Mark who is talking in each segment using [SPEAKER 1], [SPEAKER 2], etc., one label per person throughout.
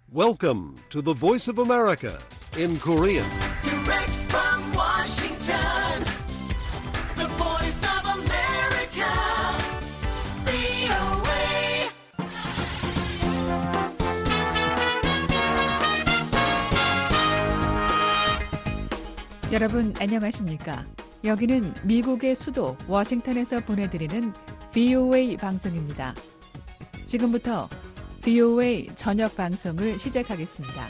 [SPEAKER 1] Welcome to the Voice of America in Korean.
[SPEAKER 2] Direct from Washington, the Voice of America, VOA.
[SPEAKER 3] 여러분 안녕하십니까? 여기는 미국의 수도 워싱턴에서 보내드리는 VOA 방송입니다. 지금부터 VOA 저녁 방송을 시작하겠습니다.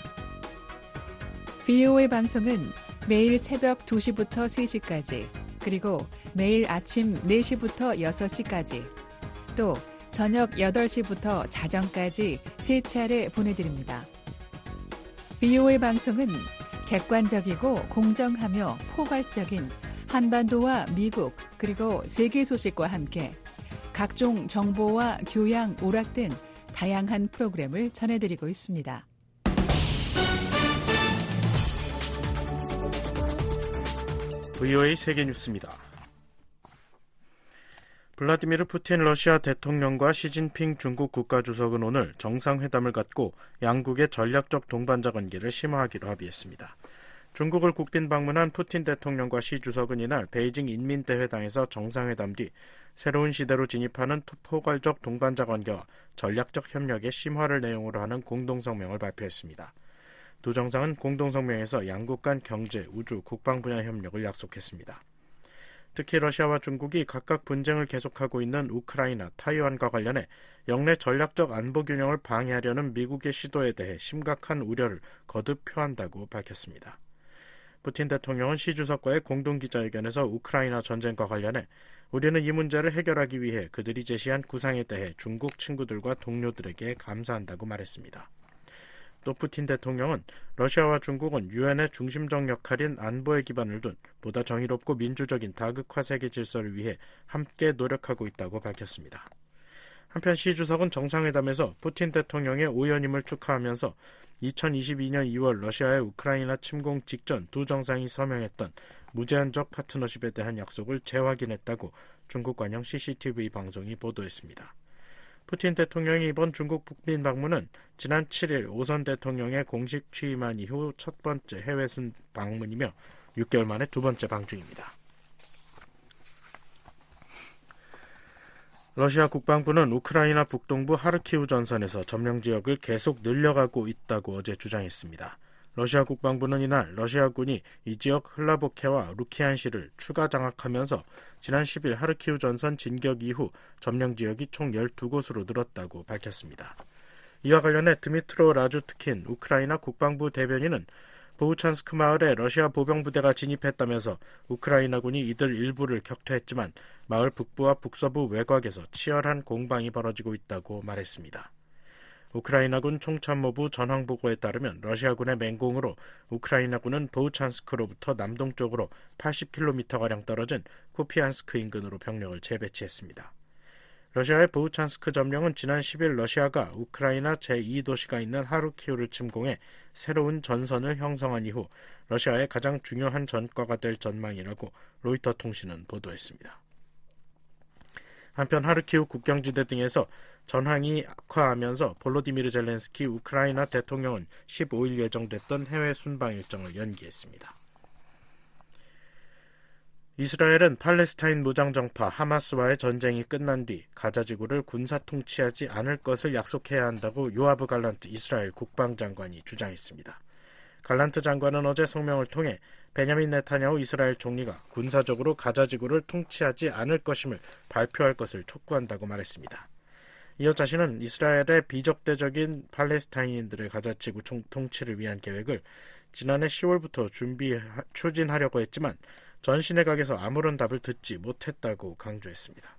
[SPEAKER 3] VOA 방송은 매일 새벽 2시부터 3시까지, 그리고 매일 아침 4시부터 6시까지, 또 저녁 8시부터 자정까지 3차례 보내드립니다. VOA 방송은 객관적이고 공정하며 포괄적인 한반도와 미국 그리고 세계 소식과 함께 각종 정보와 교양, 오락 등 다양한 프로그램을 전해드리고 있습니다.
[SPEAKER 4] VOA 세계뉴스입니다. 블라디미르 푸틴 러시아 대통령과 시진핑 중국 국가주석은 오늘 정상회담을 갖고 양국의 전략적 동반자 관계를 심화하기로 합의했습니다. 중국을 국빈 방문한 푸틴 대통령과 시 주석은 이날 베이징 인민대회당에서 정상회담 뒤 새로운 시대로 진입하는 포괄적 동반자 관계와 전략적 협력의 심화를 내용으로 하는 공동성명을 발표했습니다. 두 정상은 공동성명에서 양국 간 경제, 우주, 국방 분야 협력을 약속했습니다. 특히 러시아와 중국이 각각 분쟁을 계속하고 있는 우크라이나, 타이완과 관련해 영내 전략적 안보 균형을 방해하려는 미국의 시도에 대해 심각한 우려를 거듭 표한다고 밝혔습니다. 푸틴 대통령은 시 주석과의 공동기자회견에서 우크라이나 전쟁과 관련해 우리는 이 문제를 해결하기 위해 그들이 제시한 구상에 대해 중국 친구들과 동료들에게 감사한다고 말했습니다. 또 푸틴 대통령은 러시아와 중국은 유엔의 중심적 역할인 안보에 기반을 둔 보다 정의롭고 민주적인 다극화 세계 질서를 위해 함께 노력하고 있다고 밝혔습니다. 한편 시 주석은 정상회담에서 푸틴 대통령의 오연임을 축하하면서 2022년 2월 러시아의 우크라이나 침공 직전 두 정상이 서명했던 무제한적 파트너십에 대한 약속을 재확인했다고 중국 관영 CCTV 방송이 보도했습니다. 푸틴 대통령이 이번 중국 국빈 방문은 지난 7일 오선 대통령의 공식 취임한 이후 첫 번째 해외 방문이며 6개월 만에 두 번째 방중입니다. 러시아 국방부는 우크라이나 북동부 하르키우 전선에서 점령 지역을 계속 늘려가고 있다고 어제 주장했습니다. 러시아 국방부는 이날 러시아군이 이 지역 흘라보케와 루키안시를 추가 장악하면서 지난 10일 하르키우 전선 진격 이후 점령 지역이 총 12곳으로 늘었다고 밝혔습니다. 이와 관련해 드미트로 라주트킨 우크라이나 국방부 대변인은 보우찬스크 마을에 러시아 보병부대가 진입했다면서 우크라이나군이 이들 일부를 격퇴했지만 마을 북부와 북서부 외곽에서 치열한 공방이 벌어지고 있다고 말했습니다. 우크라이나군 총참모부 전황보고에 따르면 러시아군의 맹공으로 우크라이나군은 보우찬스크로부터 남동쪽으로 80km가량 떨어진 쿠피안스크 인근으로 병력을 재배치했습니다. 러시아의 보우찬스크 점령은 지난 10일 러시아가 우크라이나 제2도시가 있는 하르키우를 침공해 새로운 전선을 형성한 이후 러시아의 가장 중요한 전과가 될 전망이라고 로이터 통신은 보도했습니다. 한편 하르키우 국경지대 등에서 전황이 악화하면서 볼로디미르 젤렌스키 우크라이나 대통령은 15일 예정됐던 해외 순방 일정을 연기했습니다. 이스라엘은 팔레스타인 무장정파 하마스와의 전쟁이 끝난 뒤 가자 지구를 군사 통치하지 않을 것을 약속해야 한다고 요아브 갈란트 이스라엘 국방장관이 주장했습니다. 갈란트 장관은 어제 성명을 통해 베냐민 네타냐후 이스라엘 총리가 군사적으로 가자 지구를 통치하지 않을 것임을 발표할 것을 촉구한다고 말했습니다. 이어 자신은 이스라엘의 비적대적인 팔레스타인인들의 가자 지구 통치를 위한 계획을 지난해 10월부터 추진하려고 했지만 전 시내각에서 아무런 답을 듣지 못했다고 강조했습니다.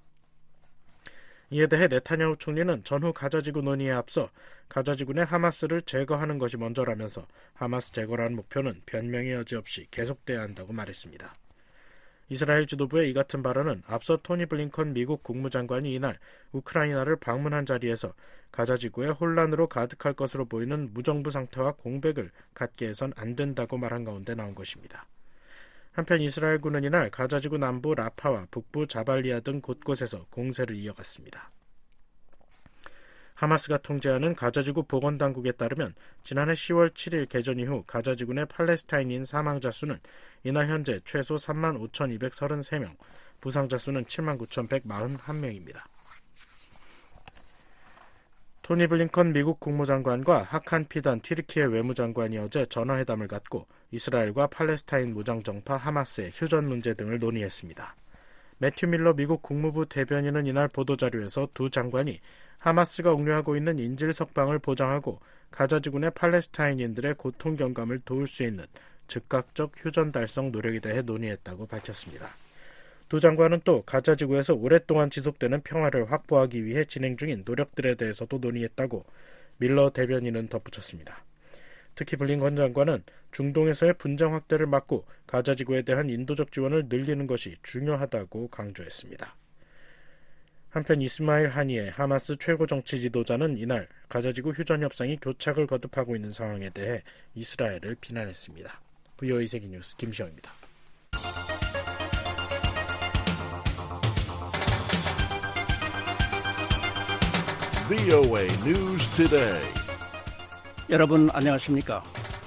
[SPEAKER 4] 이에 대해 네타냐후 총리는 전후 가자지구 논의에 앞서 가자지구 내 하마스를 제거하는 것이 먼저라면서 하마스 제거라는 목표는 변명의 여지 없이 계속돼야 한다고 말했습니다. 이스라엘 지도부의 이 같은 발언은 앞서 토니 블링컨 미국 국무장관이 이날 우크라이나를 방문한 자리에서 가자지구에 혼란으로 가득할 것으로 보이는 무정부 상태와 공백을 갖게 해선 안 된다고 말한 가운데 나온 것입니다. 한편 이스라엘군은 이날 가자지구 남부 라파와 북부 자발리아 등 곳곳에서 공세를 이어갔습니다. 하마스가 통제하는 가자지구 보건당국에 따르면 지난해 10월 7일 개전 이후 가자지구 내 팔레스타인인 사망자 수는 이날 현재 최소 35,233명, 부상자 수는 79,141명입니다. 토니 블링컨 미국 국무장관과 하칸 피단 튀르키예 외무장관이 어제 전화회담을 갖고 이스라엘과 팔레스타인 무장정파 하마스의 휴전 문제 등을 논의했습니다. 매튜 밀러 미국 국무부 대변인은 이날 보도자료에서 두 장관이 하마스가 옥류하고 있는 인질 석방을 보장하고 가자지구 내 팔레스타인인들의 고통 경감을 도울 수 있는 즉각적 휴전 달성 노력에 대해 논의했다고 밝혔습니다. 두 장관은 또 가자지구에서 오랫동안 지속되는 평화를 확보하기 위해 진행 중인 노력들에 대해서도 논의했다고 밀러 대변인은 덧붙였습니다. 특히 블링컨 장관은 중동에서의 분쟁 확대를 막고 가자지구에 대한 인도적 지원을 늘리는 것이 중요하다고 강조했습니다. 한편 이스마일 하니에 하마스 최고 정치 지도자는 이날 가자지구 휴전 협상이 교착을 거듭하고 있는 상황에 대해 이스라엘을 비난했습니다. VOA 세계뉴스 김시영입니다.
[SPEAKER 1] VOA News Today.
[SPEAKER 5] 여러분 안녕하십니까?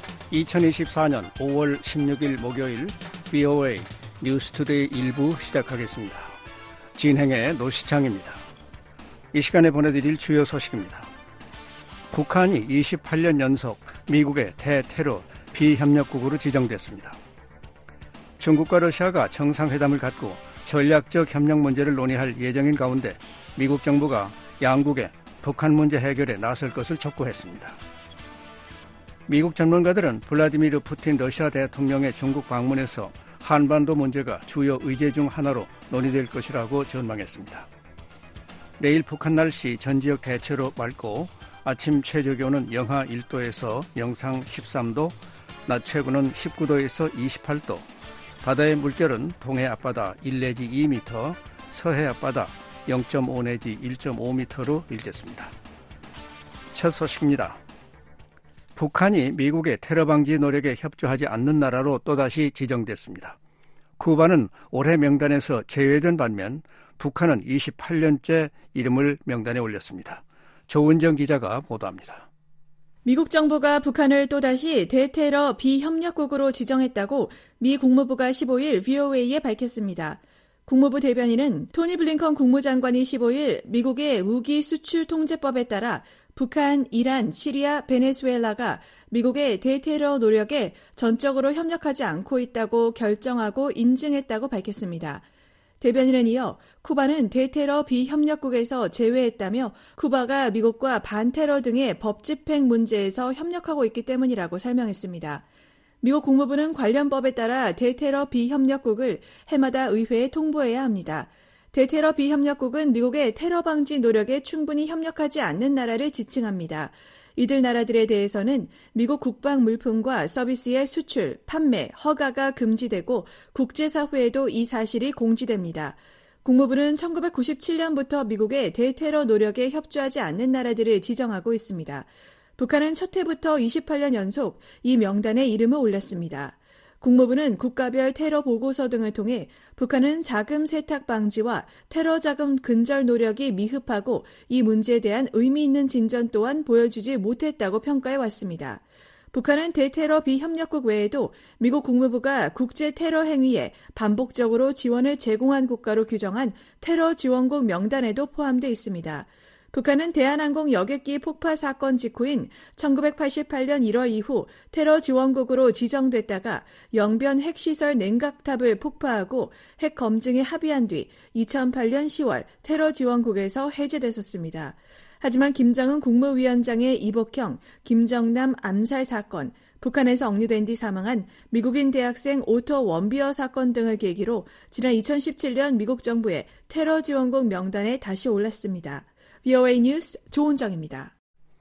[SPEAKER 5] 2024년 5월 16일 목요일 VOA 뉴스 투데이 1부 시작하겠습니다. 진행의 노시창입니다. 이 시간에 보내드릴 주요 소식입니다. 북한이 28년 연속 미국의 대테러 비협력국으로 지정됐습니다. 중국과 러시아가 정상회담을 갖고 전략적 협력 문제를 논의할 예정인 가운데 미국 정부가 양국의 북한 문제 해결에 나설 것을 촉구했습니다. 미국 전문가들은 블라디미르 푸틴 러시아 대통령의 중국 방문에서 한반도 문제가 주요 의제 중 하나로 논의될 것이라고 전망했습니다. 내일 북한 날씨 전 지역 대체로 맑고 아침 최저기온은 영하 1도에서 영상 13도, 낮 최고는 19도에서 28도, 바다의 물결은 동해 앞바다 1 내지 2m, 서해 앞바다 0.5 내지 1.5m로 일겠습니다. 첫 소식입니다. 북한이 미국의 테러 방지 노력에 협조하지 않는 나라로 또다시 지정됐습니다. 쿠바는 올해 명단에서 제외된 반면 북한은 28년째 이름을 명단에 올렸습니다. 조은정 기자가 보도합니다.
[SPEAKER 6] 미국 정부가 북한을 또다시 대테러 비협력국으로 지정했다고 미 국무부가 15일 VOA에 밝혔습니다. 국무부 대변인은 토니 블링컨 국무장관이 15일 미국의 무기 수출 통제법에 따라 북한, 이란, 시리아, 베네수엘라가 미국의 대테러 노력에 전적으로 협력하지 않고 있다고 결정하고 인증했다고 밝혔습니다. 대변인은 이어 쿠바는 대테러 비협력국에서 제외했다며 쿠바가 미국과 반테러 등의 법 집행 문제에서 협력하고 있기 때문이라고 설명했습니다. 미국 국무부는 관련 법에 따라 대테러 비협력국을 해마다 의회에 통보해야 합니다. 대테러 비협력국은 미국의 테러 방지 노력에 충분히 협력하지 않는 나라를 지칭합니다. 이들 나라들에 대해서는 미국 국방 물품과 서비스의 수출, 판매, 허가가 금지되고 국제사회에도 이 사실이 공지됩니다. 국무부는 1997년부터 미국의 대테러 노력에 협조하지 않는 나라들을 지정하고 있습니다. 북한은 첫 해부터 28년 연속 이 명단에 이름을 올렸습니다. 국무부는 국가별 테러 보고서 등을 통해 북한은 자금 세탁 방지와 테러 자금 근절 노력이 미흡하고 이 문제에 대한 의미 있는 진전 또한 보여주지 못했다고 평가해 왔습니다. 북한은 대테러 비협력국 외에도 미국 국무부가 국제 테러 행위에 반복적으로 지원을 제공한 국가로 규정한 테러 지원국 명단에도 포함되어 있습니다. 북한은 대한항공 여객기 폭파 사건 직후인 1988년 1월 이후 테러 지원국으로 지정됐다가 영변 핵시설 냉각탑을 폭파하고 핵 검증에 합의한 뒤 2008년 10월 테러 지원국에서 해제됐었습니다. 하지만 김정은 국무위원장의 이복형, 김정남 암살 사건, 북한에서 억류된 뒤 사망한 미국인 대학생 오토 원비어 사건 등을 계기로 지난 2017년 미국 정부의 테러 지원국 명단에 다시 올랐습니다. VOA 뉴스 조은정입니다.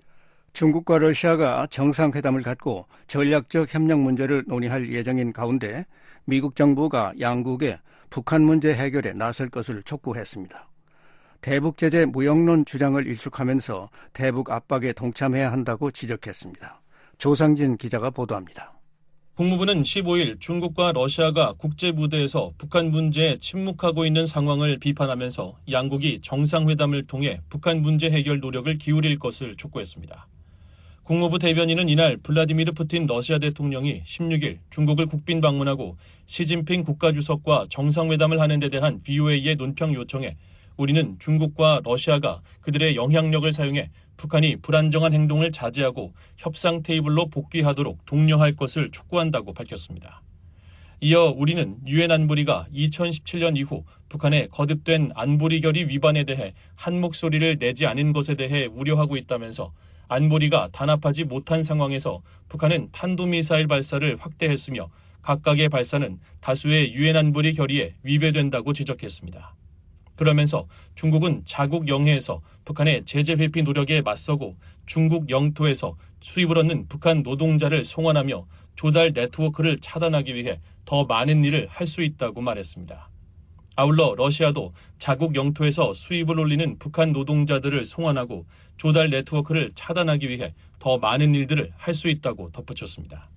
[SPEAKER 5] 중국과 러시아가 정상회담을 갖고 전략적 협력 문제를 논의할 예정인 가운데 미국 정부가 양국의 북한 문제 해결에 나설 것을 촉구했습니다. 대북 제재 무역론 주장을 일축하면서 대북 압박에 동참해야 한다고 지적했습니다. 조상진 기자가 보도합니다.
[SPEAKER 7] 국무부는 15일 중국과 러시아가 국제 무대에서 북한 문제에 침묵하고 있는 상황을 비판하면서 양국이 정상회담을 통해 북한 문제 해결 노력을 기울일 것을 촉구했습니다. 국무부 대변인은 이날 블라디미르 푸틴 러시아 대통령이 16일 중국을 국빈 방문하고 시진핑 국가주석과 정상회담을 하는 데 대한 VOA의 논평 요청에 우리는 중국과 러시아가 그들의 영향력을 사용해 북한이 불안정한 행동을 자제하고 협상 테이블로 복귀하도록 독려할 것을 촉구한다고 밝혔습니다. 이어 우리는 유엔 안보리가 2017년 이후 북한의 거듭된 안보리 결의 위반에 대해 한 목소리를 내지 않은 것에 대해 우려하고 있다면서 안보리가 단합하지 못한 상황에서 북한은 탄도미사일 발사를 확대했으며 각각의 발사는 다수의 유엔 안보리 결의에 위배된다고 지적했습니다. 그러면서 중국은 자국 영해에서 북한의 제재 회피 노력에 맞서고 중국 영토에서 수입을 얻는 북한 노동자를 송환하며 조달 네트워크를 차단하기 위해 더 많은 일을 할 수 있다고 말했습니다. 아울러 러시아도 자국 영토에서 수입을 올리는 북한 노동자들을 송환하고 조달 네트워크를 차단하기 위해 더 많은 일들을 할 수 있다고 덧붙였습니다.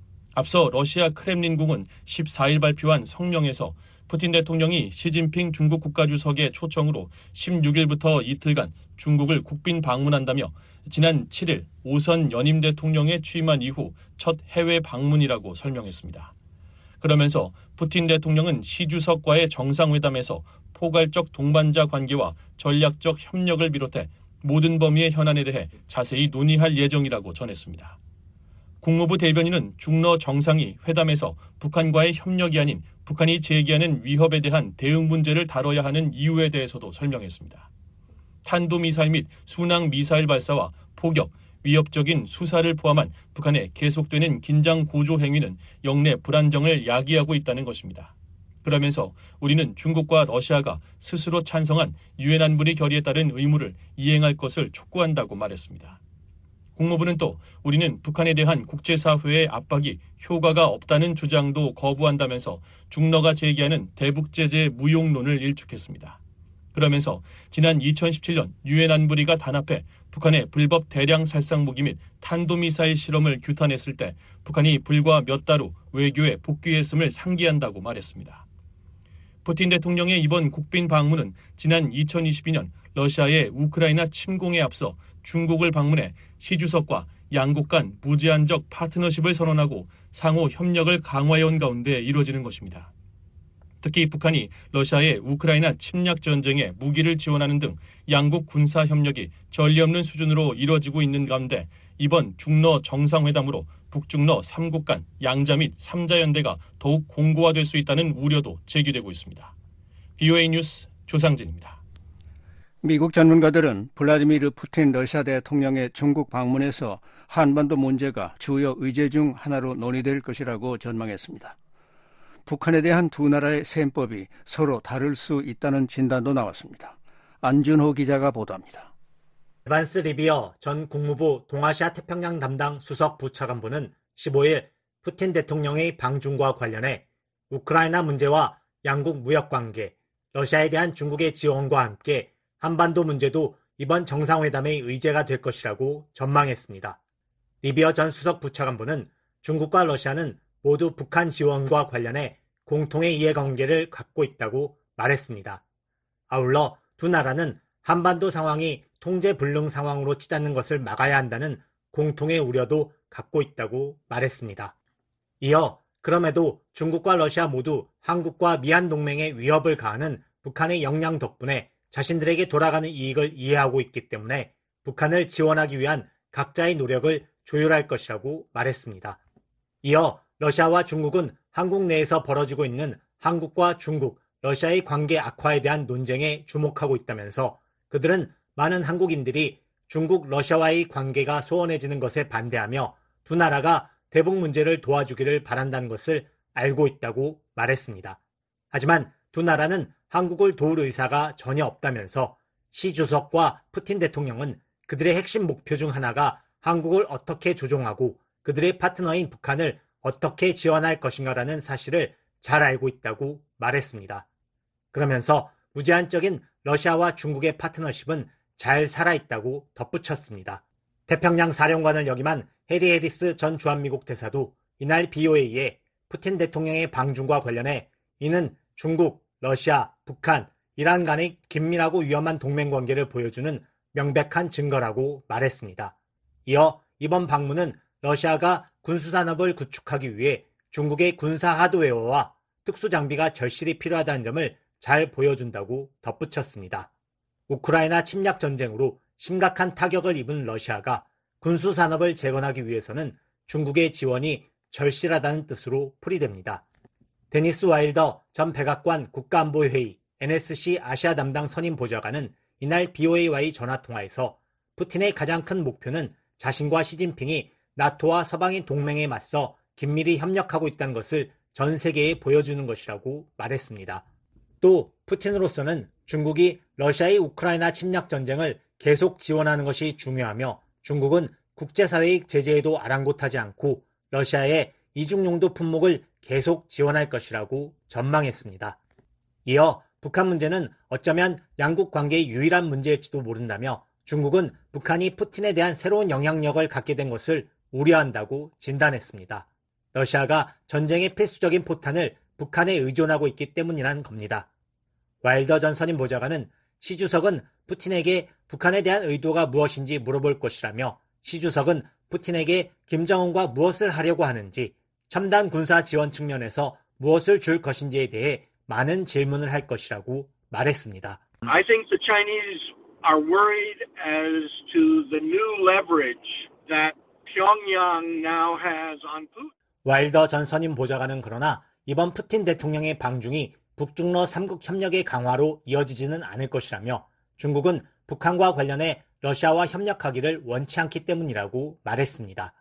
[SPEAKER 7] 앞서 러시아 크렘린궁은 14일 발표한 성명에서 푸틴 대통령이 시진핑 중국 국가주석의 초청으로 16일부터 이틀간 중국을 국빈 방문한다며 지난 7일 오선 연임 대통령에 취임한 이후 첫 해외 방문이라고 설명했습니다. 그러면서 푸틴 대통령은 시 주석과의 정상회담에서 포괄적 동반자 관계와 전략적 협력을 비롯해 모든 범위의 현안에 대해 자세히 논의할 예정이라고 전했습니다. 국무부 대변인은 중러 정상이 회담에서 북한과의 협력이 아닌 북한이 제기하는 위협에 대한 대응 문제를 다뤄야 하는 이유에 대해서도 설명했습니다. 탄도미사일 및 순항미사일 발사와 포격, 위협적인 수사를 포함한 북한의 계속되는 긴장 고조 행위는 영내 불안정을 야기하고 있다는 것입니다. 그러면서 우리는 중국과 러시아가 스스로 찬성한 유엔 안보리 결의에 따른 의무를 이행할 것을 촉구한다고 말했습니다. 국무부는 또 우리는 북한에 대한 국제사회의 압박이 효과가 없다는 주장도 거부한다면서 중러가 제기하는 대북제재 무용론을 일축했습니다. 그러면서 지난 2017년 유엔 안보리가 단합해 북한의 불법 대량 살상 무기 및 탄도미사일 실험을 규탄했을 때 북한이 불과 몇 달 후 외교에 복귀했음을 상기한다고 말했습니다. 푸틴 대통령의 이번 국빈 방문은 지난 2022년 러시아의 우크라이나 침공에 앞서 중국을 방문해 시 주석과 양국 간 무제한적 파트너십을 선언하고 상호 협력을 강화해온 가운데 이루어지는 것입니다. 특히 북한이 러시아의 우크라이나 침략 전쟁에 무기를 지원하는 등 양국 군사 협력이 전례 없는 수준으로 이루어지고 있는 가운데 이번 중러 정상회담으로 북중러 3국 간 양자 및 3자 연대가 더욱 공고화될 수 있다는 우려도 제기되고 있습니다. VOA 뉴스 조상진입니다.
[SPEAKER 5] 미국 전문가들은 블라디미르 푸틴 러시아 대통령의 중국 방문에서 한반도 문제가 주요 의제 중 하나로 논의될 것이라고 전망했습니다. 북한에 대한 두 나라의 셈법이 서로 다를 수 있다는 진단도 나왔습니다. 안준호 기자가 보도합니다.
[SPEAKER 8] 에반스 리비어 전 국무부 동아시아 태평양 담당 수석 부차관보는 15일 푸틴 대통령의 방중과 관련해 우크라이나 문제와 양국 무역관계, 러시아에 대한 중국의 지원과 함께 한반도 문제도 이번 정상회담의 의제가 될 것이라고 전망했습니다. 리비어 전 수석 부차관보는 중국과 러시아는 모두 북한 지원과 관련해 공통의 이해관계를 갖고 있다고 말했습니다. 아울러 두 나라는 한반도 상황이 통제불능 상황으로 치닫는 것을 막아야 한다는 공통의 우려도 갖고 있다고 말했습니다. 이어 그럼에도 중국과 러시아 모두 한국과 미한 동맹에 위협을 가하는 북한의 역량 덕분에 자신들에게 돌아가는 이익을 이해하고 있기 때문에 북한을 지원하기 위한 각자의 노력을 조율할 것이라고 말했습니다. 이어 러시아와 중국은 한국 내에서 벌어지고 있는 한국과 중국, 러시아의 관계 악화에 대한 논쟁에 주목하고 있다면서 그들은 많은 한국인들이 중국, 러시아와의 관계가 소원해지는 것에 반대하며 두 나라가 대북 문제를 도와주기를 바란다는 것을 알고 있다고 말했습니다. 하지만 두 나라는 한국을 도울 의사가 전혀 없다면서 시 주석과 푸틴 대통령은 그들의 핵심 목표 중 하나가 한국을 어떻게 조종하고 그들의 파트너인 북한을 어떻게 지원할 것인가라는 사실을 잘 알고 있다고 말했습니다. 그러면서 무제한적인 러시아와 중국의 파트너십은 잘 살아있다고 덧붙였습니다. 태평양 사령관을 역임한 해리 해리스 전 주한미국 대사도 이날 BOA에 푸틴 대통령의 방중과 관련해 이는 중국, 러시아, 북한, 이란 간의 긴밀하고 위험한 동맹관계를 보여주는 명백한 증거라고 말했습니다. 이어 이번 방문은 러시아가 군수산업을 구축하기 위해 중국의 군사 하드웨어와 특수장비가 절실히 필요하다는 점을 잘 보여준다고 덧붙였습니다. 우크라이나 침략 전쟁으로 심각한 타격을 입은 러시아가 군수산업을 재건하기 위해서는 중국의 지원이 절실하다는 뜻으로 풀이됩니다. 데니스 와일더 전 백악관 국가안보회의 NSC 아시아 담당 선임 보좌관은 이날 BOA와의 전화통화에서 푸틴의 가장 큰 목표는 자신과 시진핑이 나토와 서방의 동맹에 맞서 긴밀히 협력하고 있다는 것을 전 세계에 보여주는 것이라고 말했습니다. 또 푸틴으로서는 중국이 러시아의 우크라이나 침략 전쟁을 계속 지원하는 것이 중요하며 중국은 국제사회의 제재에도 아랑곳하지 않고 러시아의 이중용도 품목을 계속 지원할 것이라고 전망했습니다. 이어 북한 문제는 어쩌면 양국 관계의 유일한 문제일지도 모른다며 중국은 북한이 푸틴에 대한 새로운 영향력을 갖게 된 것을 우려한다고 진단했습니다. 러시아가 전쟁의 필수적인 포탄을 북한에 의존하고 있기 때문이라는 겁니다. 와일더 전 선임 보좌관은 시 주석은 푸틴에게 북한에 대한 의도가 무엇인지 물어볼 것이라며 시 주석은 푸틴에게 김정은과 무엇을 하려고 하는지 첨단 군사 지원 측면에서 무엇을 줄 것인지에 대해 많은 질문을 할 것이라고 말했습니다.
[SPEAKER 9] I think the Chinese are worried as to the new leverage that Pyongyang now has on Putin.
[SPEAKER 8] 와일더 전 선임 보좌관은 그러나 이번 푸틴 대통령의 방중이 북중러 3국 협력의 강화로 이어지지는 않을 것이라며 중국은 북한과 관련해 러시아와 협력하기를 원치 않기 때문이라고 말했습니다.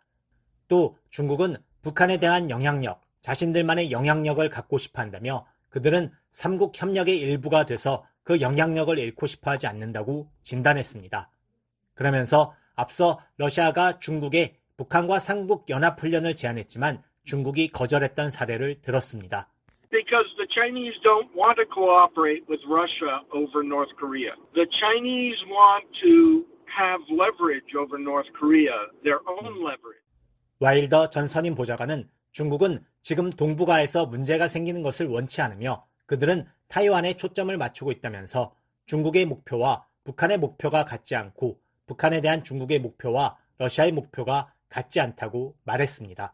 [SPEAKER 8] 또 중국은 북한에 대한 영향력, 자신들만의 영향력을 갖고 싶어 한다며 그들은 3국 협력의 일부가 돼서 그 영향력을 잃고 싶어 하지 않는다고 진단했습니다. 그러면서 앞서 러시아가 중국에 북한과 3국 연합훈련을 제안했지만 중국이 거절했던 사례를 들었습니다.
[SPEAKER 9] Because the Chinese don't want to cooperate with Russia over North Korea. The Chinese want to have leverage over North Korea, their own leverage.
[SPEAKER 8] 와일더 전 선임 보좌관은 중국은 지금 동북아에서 문제가 생기는 것을 원치 않으며 그들은 타이완에 초점을 맞추고 있다면서 중국의 목표와 북한의 목표가 같지 않고 북한에 대한 중국의 목표와 러시아의 목표가 같지 않다고 말했습니다.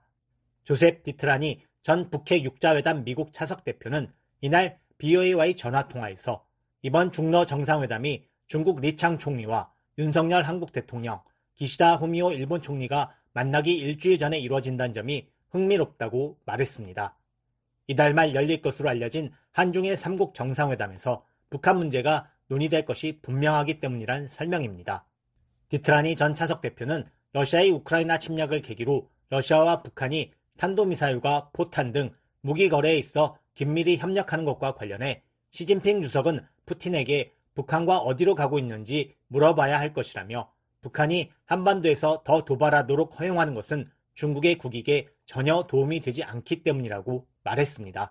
[SPEAKER 8] 조셉 디트라니 전 북핵 육자회담 미국 차석 대표는 이날 BOA와의 전화통화에서 이번 중러 정상회담이 중국 리창 총리와 윤석열 한국 대통령, 기시다 후미오 일본 총리가 만나기 일주일 전에 이루어진다는 점이 흥미롭다고 말했습니다. 이달 말 열릴 것으로 알려진 한중일 3국 정상회담에서 북한 문제가 논의될 것이 분명하기 때문이란 설명입니다. 디트라니 전 차석 대표는 러시아의 우크라이나 침략을 계기로 러시아와 북한이 탄도미사일과 포탄 등 무기 거래에 있어 긴밀히 협력하는 것과 관련해 시진핑 주석은 푸틴에게 북한과 어디로 가고 있는지 물어봐야 할 것이라며 북한이 한반도에서 더 도발하도록 허용하는 것은 중국의 국익에 전혀 도움이 되지 않기 때문이라고 말했습니다.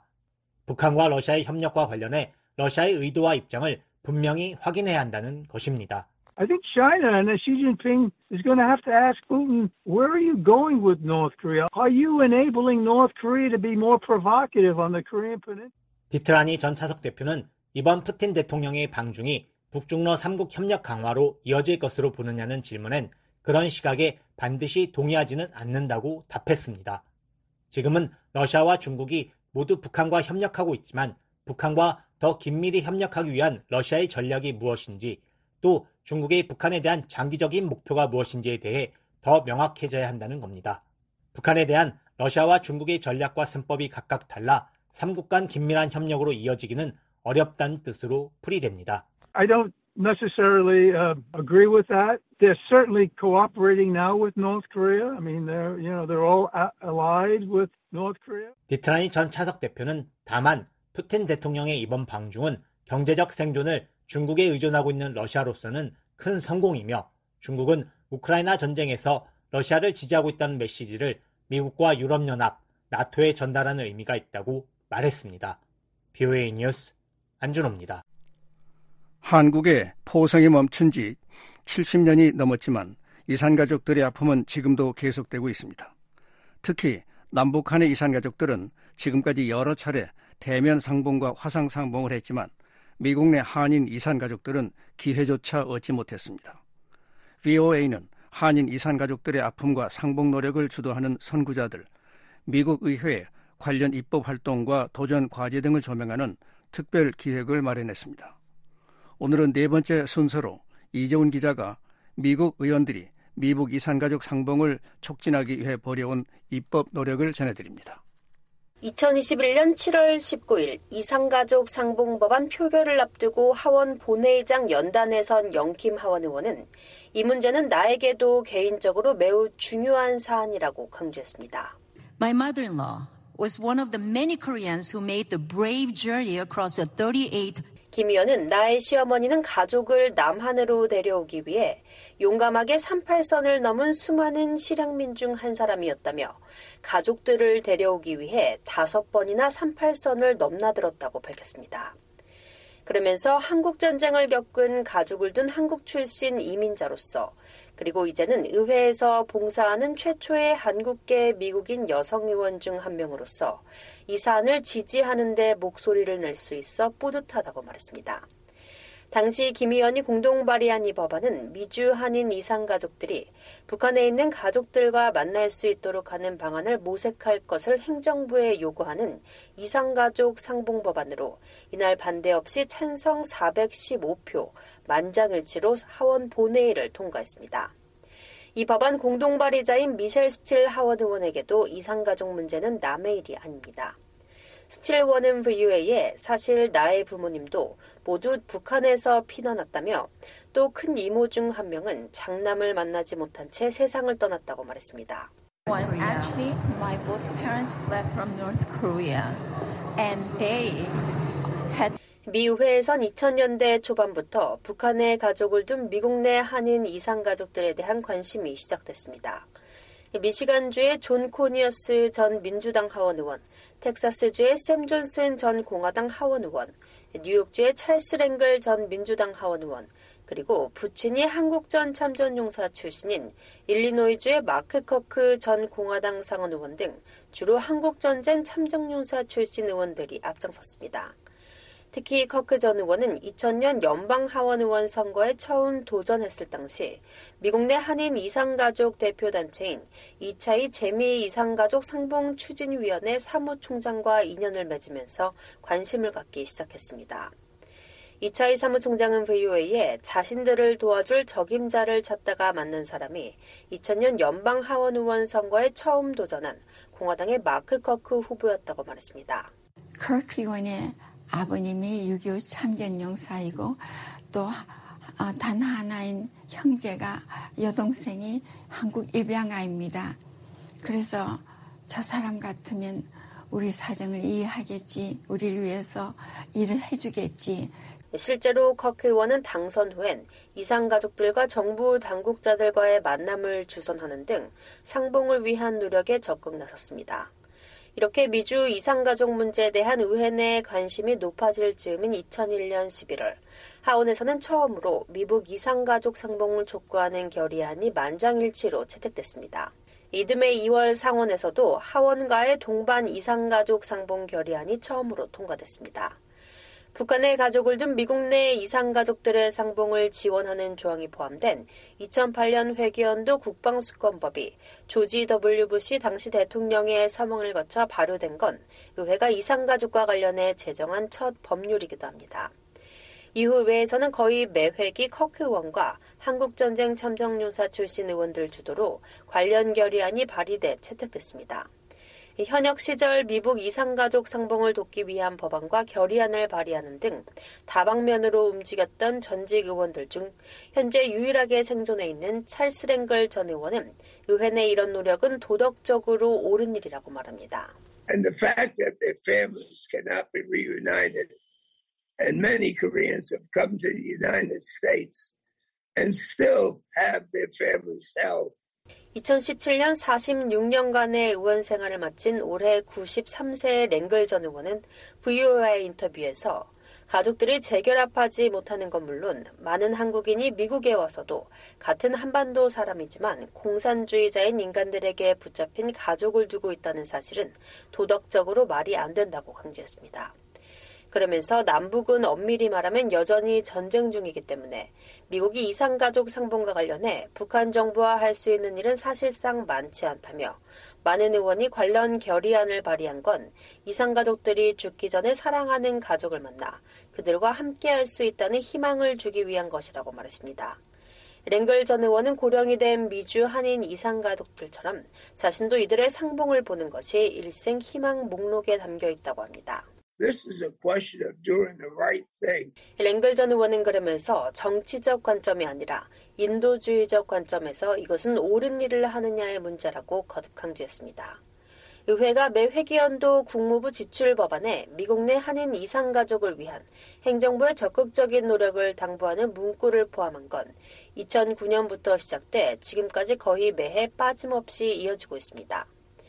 [SPEAKER 8] 북한과 러시아의 협력과 관련해 러시아의 의도와 입장을 분명히 확인해야 한다는 것입니다.
[SPEAKER 10] I think China and Xi Jinping is going to have to ask Putin, where are you going with North Korea? Are you enabling North Korea to be more provocative on the Korean Peninsula?
[SPEAKER 8] 디트라니 전 차석 대표는 이번 푸틴 대통령의 방중이 북중러 3국 협력 강화로 이어질 것으로 보느냐는 질문엔 그런 시각에 반드시 동의하지는 않는다고 답했습니다. 지금은 러시아와 중국이 모두 북한과 협력하고 있지만 북한과 더 긴밀히 협력하기 위한 러시아의 전략이 무엇인지 또 중국의 북한에 대한 장기적인 목표가 무엇인지에 대해 더 명확해져야 한다는 겁니다. 북한에 대한 러시아와 중국의 전략과 셈법이 각각 달라 3국 간 긴밀한 협력으로 이어지기는 어렵다는 뜻으로 풀이됩니다.
[SPEAKER 10] I don't necessarily agree with that. They're certainly cooperating now with North Korea. I mean, they're all allied with North Korea.
[SPEAKER 8] 디트라니 전 차석 대표는 다만 푸틴 대통령의 이번 방중은 경제적 생존을 중국에 의존하고 있는 러시아로서는 큰 성공이며 중국은 우크라이나 전쟁에서 러시아를 지지하고 있다는 메시지를 미국과 유럽연합, 나토에 전달하는 의미가 있다고 말했습니다. BOA 뉴스 안준호입니다.
[SPEAKER 5] 한국의 포성이 멈춘 지 70년이 넘었지만 이산가족들의 아픔은 지금도 계속되고 있습니다. 특히 남북한의 이산가족들은 지금까지 여러 차례 대면 상봉과 화상 상봉을 했지만 미국 내 한인 이산가족들은 기회조차 얻지 못했습니다. VOA는 한인 이산가족들의 아픔과 상봉 노력을 주도하는 선구자들, 미국 의회에 관련 입법 활동과 도전 과제 등을 조명하는 특별 기획을 마련했습니다. 오늘은 네 번째 순서로 이재훈 기자가 미국 의원들이 미국 이산가족 상봉을 촉진하기 위해 벌여온 입법 노력을 전해드립니다.
[SPEAKER 11] 2021년 7월 19일 이산가족 상봉법안 표결을 앞두고 하원 본회의장 연단에 선 영킴 하원 의원은 이 문제는 나에게도 개인적으로 매우 중요한 사안이라고 강조했습니다.
[SPEAKER 12] My mother-in-law was one of the many Koreans who made the brave journey across the 38th
[SPEAKER 11] 김 의원은 나의 시어머니는 가족을 남한으로 데려오기 위해 용감하게 38선을 넘은 수많은 실향민 중 한 사람이었다며 가족들을 데려오기 위해 5번이나 38선을 넘나들었다고 밝혔습니다. 그러면서 한국전쟁을 겪은 가족을 둔 한국 출신 이민자로서 그리고 이제는 의회에서 봉사하는 최초의 한국계 미국인 여성 의원 중 한 명으로서 이 사안을 지지하는 데 목소리를 낼 수 있어 뿌듯하다고 말했습니다. 당시 김 의원이 공동 발의한 이 법안은 미주 한인 이산가족들이 북한에 있는 가족들과 만날 수 있도록 하는 방안을 모색할 것을 행정부에 요구하는 이산가족 상봉법안으로 이날 반대 없이 찬성 415표, 만장일치로 하원 본회의를 통과했습니다. 이 법안 공동 발의자인 미셸 스틸 하원 의원에게도 이산가족 문제는 남의 일이 아닙니다. 스틸 의원은 VOA에 사실 나의 부모님도 모두 북한에서 피난왔다며 또 큰 이모 중 한 명은 장남을 만나지 못한 채 세상을 떠났다고 말했습니다.
[SPEAKER 13] Actually, my both parents fled from North Korea, and they had.
[SPEAKER 11] 미 의회에선 2000년대 초반부터 북한의 가족을 둔 미국 내 한인 이산가족들에 대한 관심이 시작됐습니다. 미시간주의 존 코니어스 전 민주당 하원 의원, 텍사스주의 샘 존슨 전 공화당 하원 의원, 뉴욕주의 찰스 랭글 전 민주당 하원 의원, 그리고 부친이 한국전 참전용사 출신인 일리노이주의 마크 커크 전 공화당 상원 의원 등 주로 한국전쟁 참전용사 출신 의원들이 앞장섰습니다. 특히 커크 전 의원은 2000년 연방하원 의원 선거에 처음 도전했을 당시 미국 내 한인 이산가족 대표단체인 2차의 재미 이산가족 상봉 추진위원회 사무총장과 인연을 맺으면서 관심을 갖기 시작했습니다. 2차의 사무총장은 VOA에 자신들을 도와줄 적임자를 찾다가 만난 사람이 2000년 연방하원 의원 선거에 처음 도전한 공화당의 마크 커크 후보였다고 말했습니다.
[SPEAKER 13] 커크 의원의 아버님이 6.25 참전용사이고 또 단 하나인 형제가 여동생이 한국 입양아입니다. 그래서 저 사람 같으면 우리 사정을 이해하겠지, 우리를 위해서 일을 해주겠지.
[SPEAKER 11] 실제로 커크 의원은 당선 후엔 이산가족들과 정부 당국자들과의 만남을 주선하는 등 상봉을 위한 노력에 적극 나섰습니다. 이렇게 미주 이산가족 문제에 대한 의회 내 관심이 높아질 즈음인 2001년 11월, 하원에서는 처음으로 미국 이산가족 상봉을 촉구하는 결의안이 만장일치로 채택됐습니다. 이듬해 2월 상원에서도 하원과의 동반 이산가족 상봉 결의안이 처음으로 통과됐습니다. 북한의 가족을 둔 미국 내 이산가족들의 상봉을 지원하는 조항이 포함된 2008년 회계연도 국방수권법이 조지 W. 부시 당시 대통령의 서명을 거쳐 발효된 건 의회가 이산가족과 관련해 제정한 첫 법률이기도 합니다. 이후 의회에서는 거의 매 회기 커크 의원과 한국전쟁 참전용사 출신 의원들 주도로 관련 결의안이 발의돼 채택됐습니다. 현역 시절 미국 이산가족 상봉을 돕기 위한 법안과 결의안을 발의하는 등 다방면으로 움직였던 전직 의원들 중 현재 유일하게 생존해 있는 찰스 랭글 전 의원은 의회 내 이런 노력은 도덕적으로 옳은 일이라고 말합니다.
[SPEAKER 14] And the fact that their families cannot be reunited, and many Koreans have come to the United States and still have their families held.
[SPEAKER 11] 2017년 46년간의 의원 생활을 마친 올해 93세의 랭글 전 의원은 VOA의 인터뷰에서 가족들이 재결합하지 못하는 건 물론 많은 한국인이 미국에 와서도 같은 한반도 사람이지만 공산주의자인 인간들에게 붙잡힌 가족을 두고 있다는 사실은 도덕적으로 말이 안 된다고 강조했습니다. 그러면서 남북은 엄밀히 말하면 여전히 전쟁 중이기 때문에 미국이 이산가족 상봉과 관련해 북한 정부와 할 수 있는 일은 사실상 많지 않다며 많은 의원이 관련 결의안을 발의한 건 이산가족들이 죽기 전에 사랑하는 가족을 만나 그들과 함께할 수 있다는 희망을 주기 위한 것이라고 말했습니다. 랭글 전 의원은 고령이 된 미주 한인 이산가족들처럼 자신도 이들의 상봉을 보는 것이 일생 희망 목록에 담겨 있다고 합니다.
[SPEAKER 14] This is a question of doing the right thing.
[SPEAKER 11] 랭글 전 의원은 그러면서 정치적 관점이 아니라 인도주의적 관점에서 이것은 옳은 일을 하느냐의 문제라고 거듭 강조했습니다. 의회가 매 회기연도 국무부 지출 법안에 미국 내 한인 이산가족을 위한 행정부의 적극적인 노력을 당부하는 문구를 포함한 건 2009년부터 시작돼 지금까지 거의 매해 빠짐없이 이어지고 있습니다.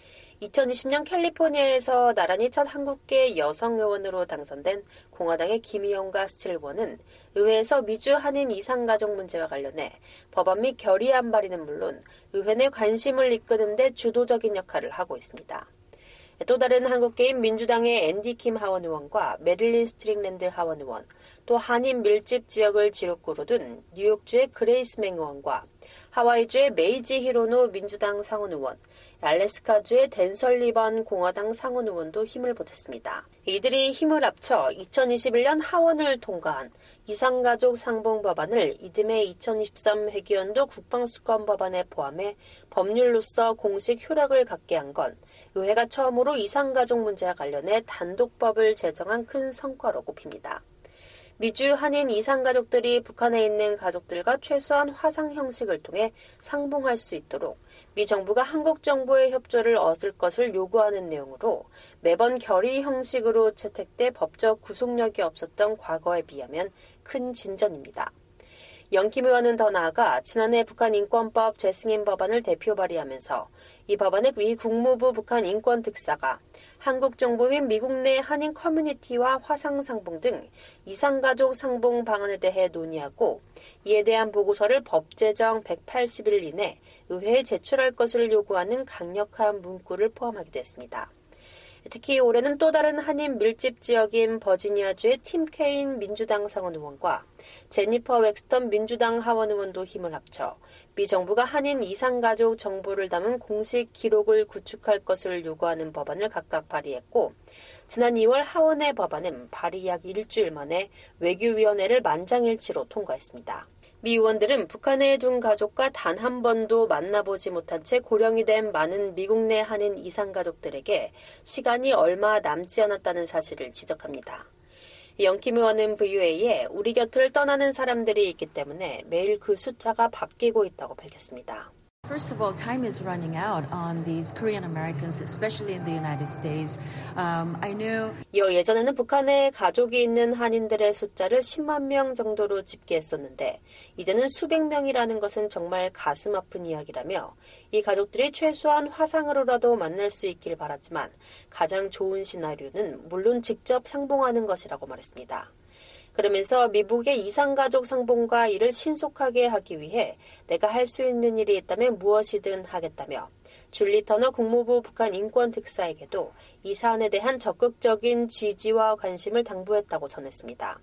[SPEAKER 11] 2020년 캘리포니아에서 나란히 첫 한국계 여성 의원으로 당선된 공화당의 김희영과 스틸 의원은 의회에서 미주 한인 이산가족 문제와 관련해 법안 및 결의안 발의는 물론 의회 내 관심을 이끄는 데 주도적인 역할을 하고 있습니다. 또 다른 한국계인 민주당의 앤디 킴 하원 의원과 메릴린 스트링랜드 하원 의원, 또 한인 밀집 지역을 지역구로 둔 뉴욕주의 그레이스 맹 의원과 하와이주의 메이지 히로노 민주당 상원 의원, 알래스카주의 댄 설리번 공화당 상원 의원도 힘을 보탰습니다. 이들이 힘을 합쳐 2021년 하원을 통과한 이산가족 상봉 법안을 이듬해 2023 회기연도 국방수권 법안에 포함해 법률로서 공식 효력을 갖게 한 건 의회가 처음으로 이산가족 문제와 관련해 단독법을 제정한 큰 성과로 꼽힙니다. 미주 한인 이산가족들이 북한에 있는 가족들과 최소한 화상 형식을 통해 상봉할 수 있도록 미 정부가 한국 정부의 협조를 얻을 것을 요구하는 내용으로 매번 결의 형식으로 채택돼 법적 구속력이 없었던 과거에 비하면 큰 진전입니다. 영킴 의원은 더 나아가 지난해 북한 인권법 재승인 법안을 대표 발의하면서 이 법안의 미 국무부 북한 인권특사가 한국 정부 및 미국 내 한인 커뮤니티와 화상 상봉 등 이산가족 상봉 방안에 대해 논의하고 이에 대한 보고서를 법 제정 180일 이내 의회에 제출할 것을 요구하는 강력한 문구를 포함하기도 했습니다. 특히 올해는 또 다른 한인 밀집 지역인 버지니아주의 팀 케인 민주당 상원 의원과 제니퍼 웩스턴 민주당 하원 의원도 힘을 합쳐 미 정부가 한인 이산가족 정보를 담은 공식 기록을 구축할 것을 요구하는 법안을 각각 발의했고 지난 2월 하원의 법안은 발의 약 일주일 만에 외교위원회를 만장일치로 통과했습니다. 미 의원들은 북한에 둔 가족과 단 한 번도 만나보지 못한 채 고령이 된 많은 미국 내 한인 이산가족들에게 시간이 얼마 남지 않았다는 사실을 지적합니다. 영킴 의원은 VOA에 우리 곁을 떠나는 사람들이 있기 때문에 매일 그 숫자가 바뀌고 있다고 밝혔습니다.
[SPEAKER 12] First of all, time is running out on these Korean Americans, especially in the United States. I knew.
[SPEAKER 11] 이어 예전에는 북한에 가족이 있는 한인들의 숫자를 10만 명 정도로 집계했었는데 이제는 수백 명이라는 것은 정말 가슴 아픈 이야기라며 이 가족들이 최소한 화상으로라도 만날 수 있길 바라지만 가장 좋은 시나리오는 물론 직접 상봉하는 것이라고 말했습니다. 그러면서 미국의 이산가족 상봉과 이를 신속하게 하기 위해 내가 할 수 있는 일이 있다면 무엇이든 하겠다며 줄리 터너 국무부 북한 인권특사에게도 이 사안에 대한 적극적인 지지와 관심을 당부했다고 전했습니다.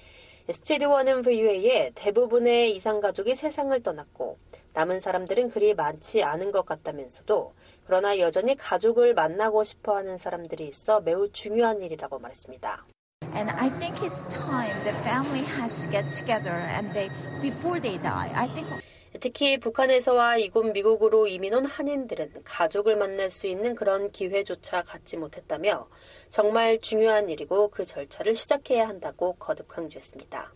[SPEAKER 11] 스틸 의원은 VOA에 대부분의 이산가족이 세상을 떠났고 남은 사람들은 그리 많지 않은 것 같다면서도 그러나 여전히 가족을 만나고 싶어하는 사람들이 있어 매우 중요한 일이라고 말했습니다.
[SPEAKER 13] And I think it's time the family has to get together and before they die. I think
[SPEAKER 11] 특히 북한에서와 이곳 미국으로 이민 온 한인들은 가족을 만날 수 있는 그런 기회조차 갖지 못했다며 정말 중요한 일이고 그 절차를 시작해야 한다고 거듭 강조했습니다.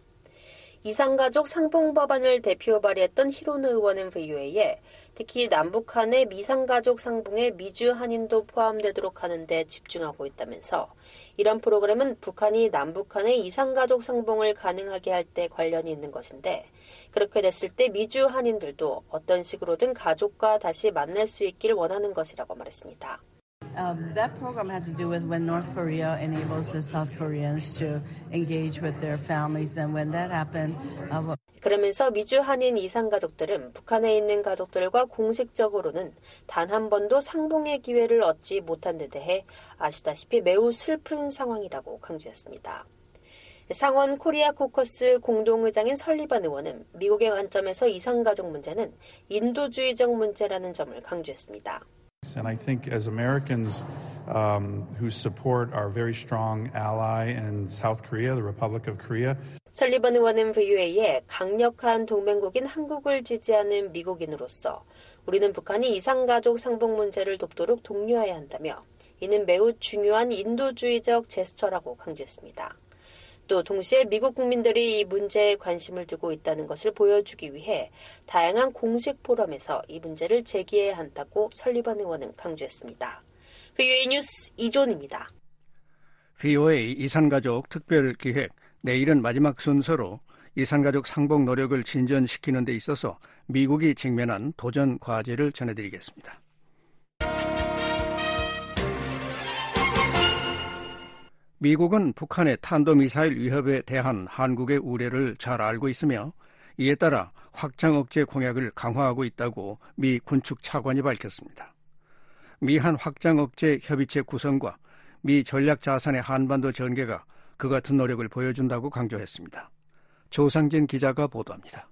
[SPEAKER 11] 이산가족 상봉 법안을 대표 발의했던 히로노 의원은 VOA에 특히 남북한의 미산가족 상봉에 미주 한인도 포함되도록 하는 데 집중하고 있다면서 이런 프로그램은 북한이 남북한의 이산가족 상봉을 가능하게 할 때 관련이 있는 것인데 그렇게 됐을 때 미주 한인들도 어떤 식으로든 가족과 다시 만날 수 있길 원하는 것이라고 말했습니다.
[SPEAKER 15] That program had to do with when North Korea enables the South Koreans to engage with their families, and when that happened.
[SPEAKER 11] 그러면서 미주 한인 이산 가족들은 북한에 있는 가족들과 공식적으로는 단 한 번도 상봉의 기회를 얻지 못한 데 대해 아시다시피 매우 슬픈 상황이라고 강조했습니다. 상원 코리아 코커스 공동의장인 설리반 의원은 미국의 관점에서 이산 가족 문제는 인도주의적 문제라는 점을 강조했습니다.
[SPEAKER 16] And I think as Americans who support our very strong ally in South Korea, the Republic of Korea.
[SPEAKER 11] 설리반 의원은 VOA에 강력한 동맹국인 한국을 지지하는 미국인으로서 우리는 북한이 이산가족 상봉 문제를 돕도록 독려해야 한다며 이는 매우 중요한 인도주의적 제스처라고 강조했습니다. 또 동시에 미국 국민들이 이 문제에 관심을 두고 있다는 것을 보여주기 위해 다양한 공식 포럼에서 이 문제를 제기해야 한다고 설리반 의원은 강조했습니다. VOA 뉴스 이존입니다.
[SPEAKER 5] VOA 이산가족 특별기획 내일은 마지막 순서로 이산가족 상봉 노력을 진전시키는 데 있어서 미국이 직면한 도전 과제를 전해드리겠습니다. 미국은 북한의 탄도미사일 위협에 대한 한국의 우려를 잘 알고 있으며 이에 따라 확장 억제 공약을 강화하고 있다고 미 군축 차관이 밝혔습니다. 미한 확장 억제 협의체 구성과 미 전략 자산의 한반도 전개가 그 같은 노력을 보여준다고 강조했습니다. 조상진 기자가 보도합니다.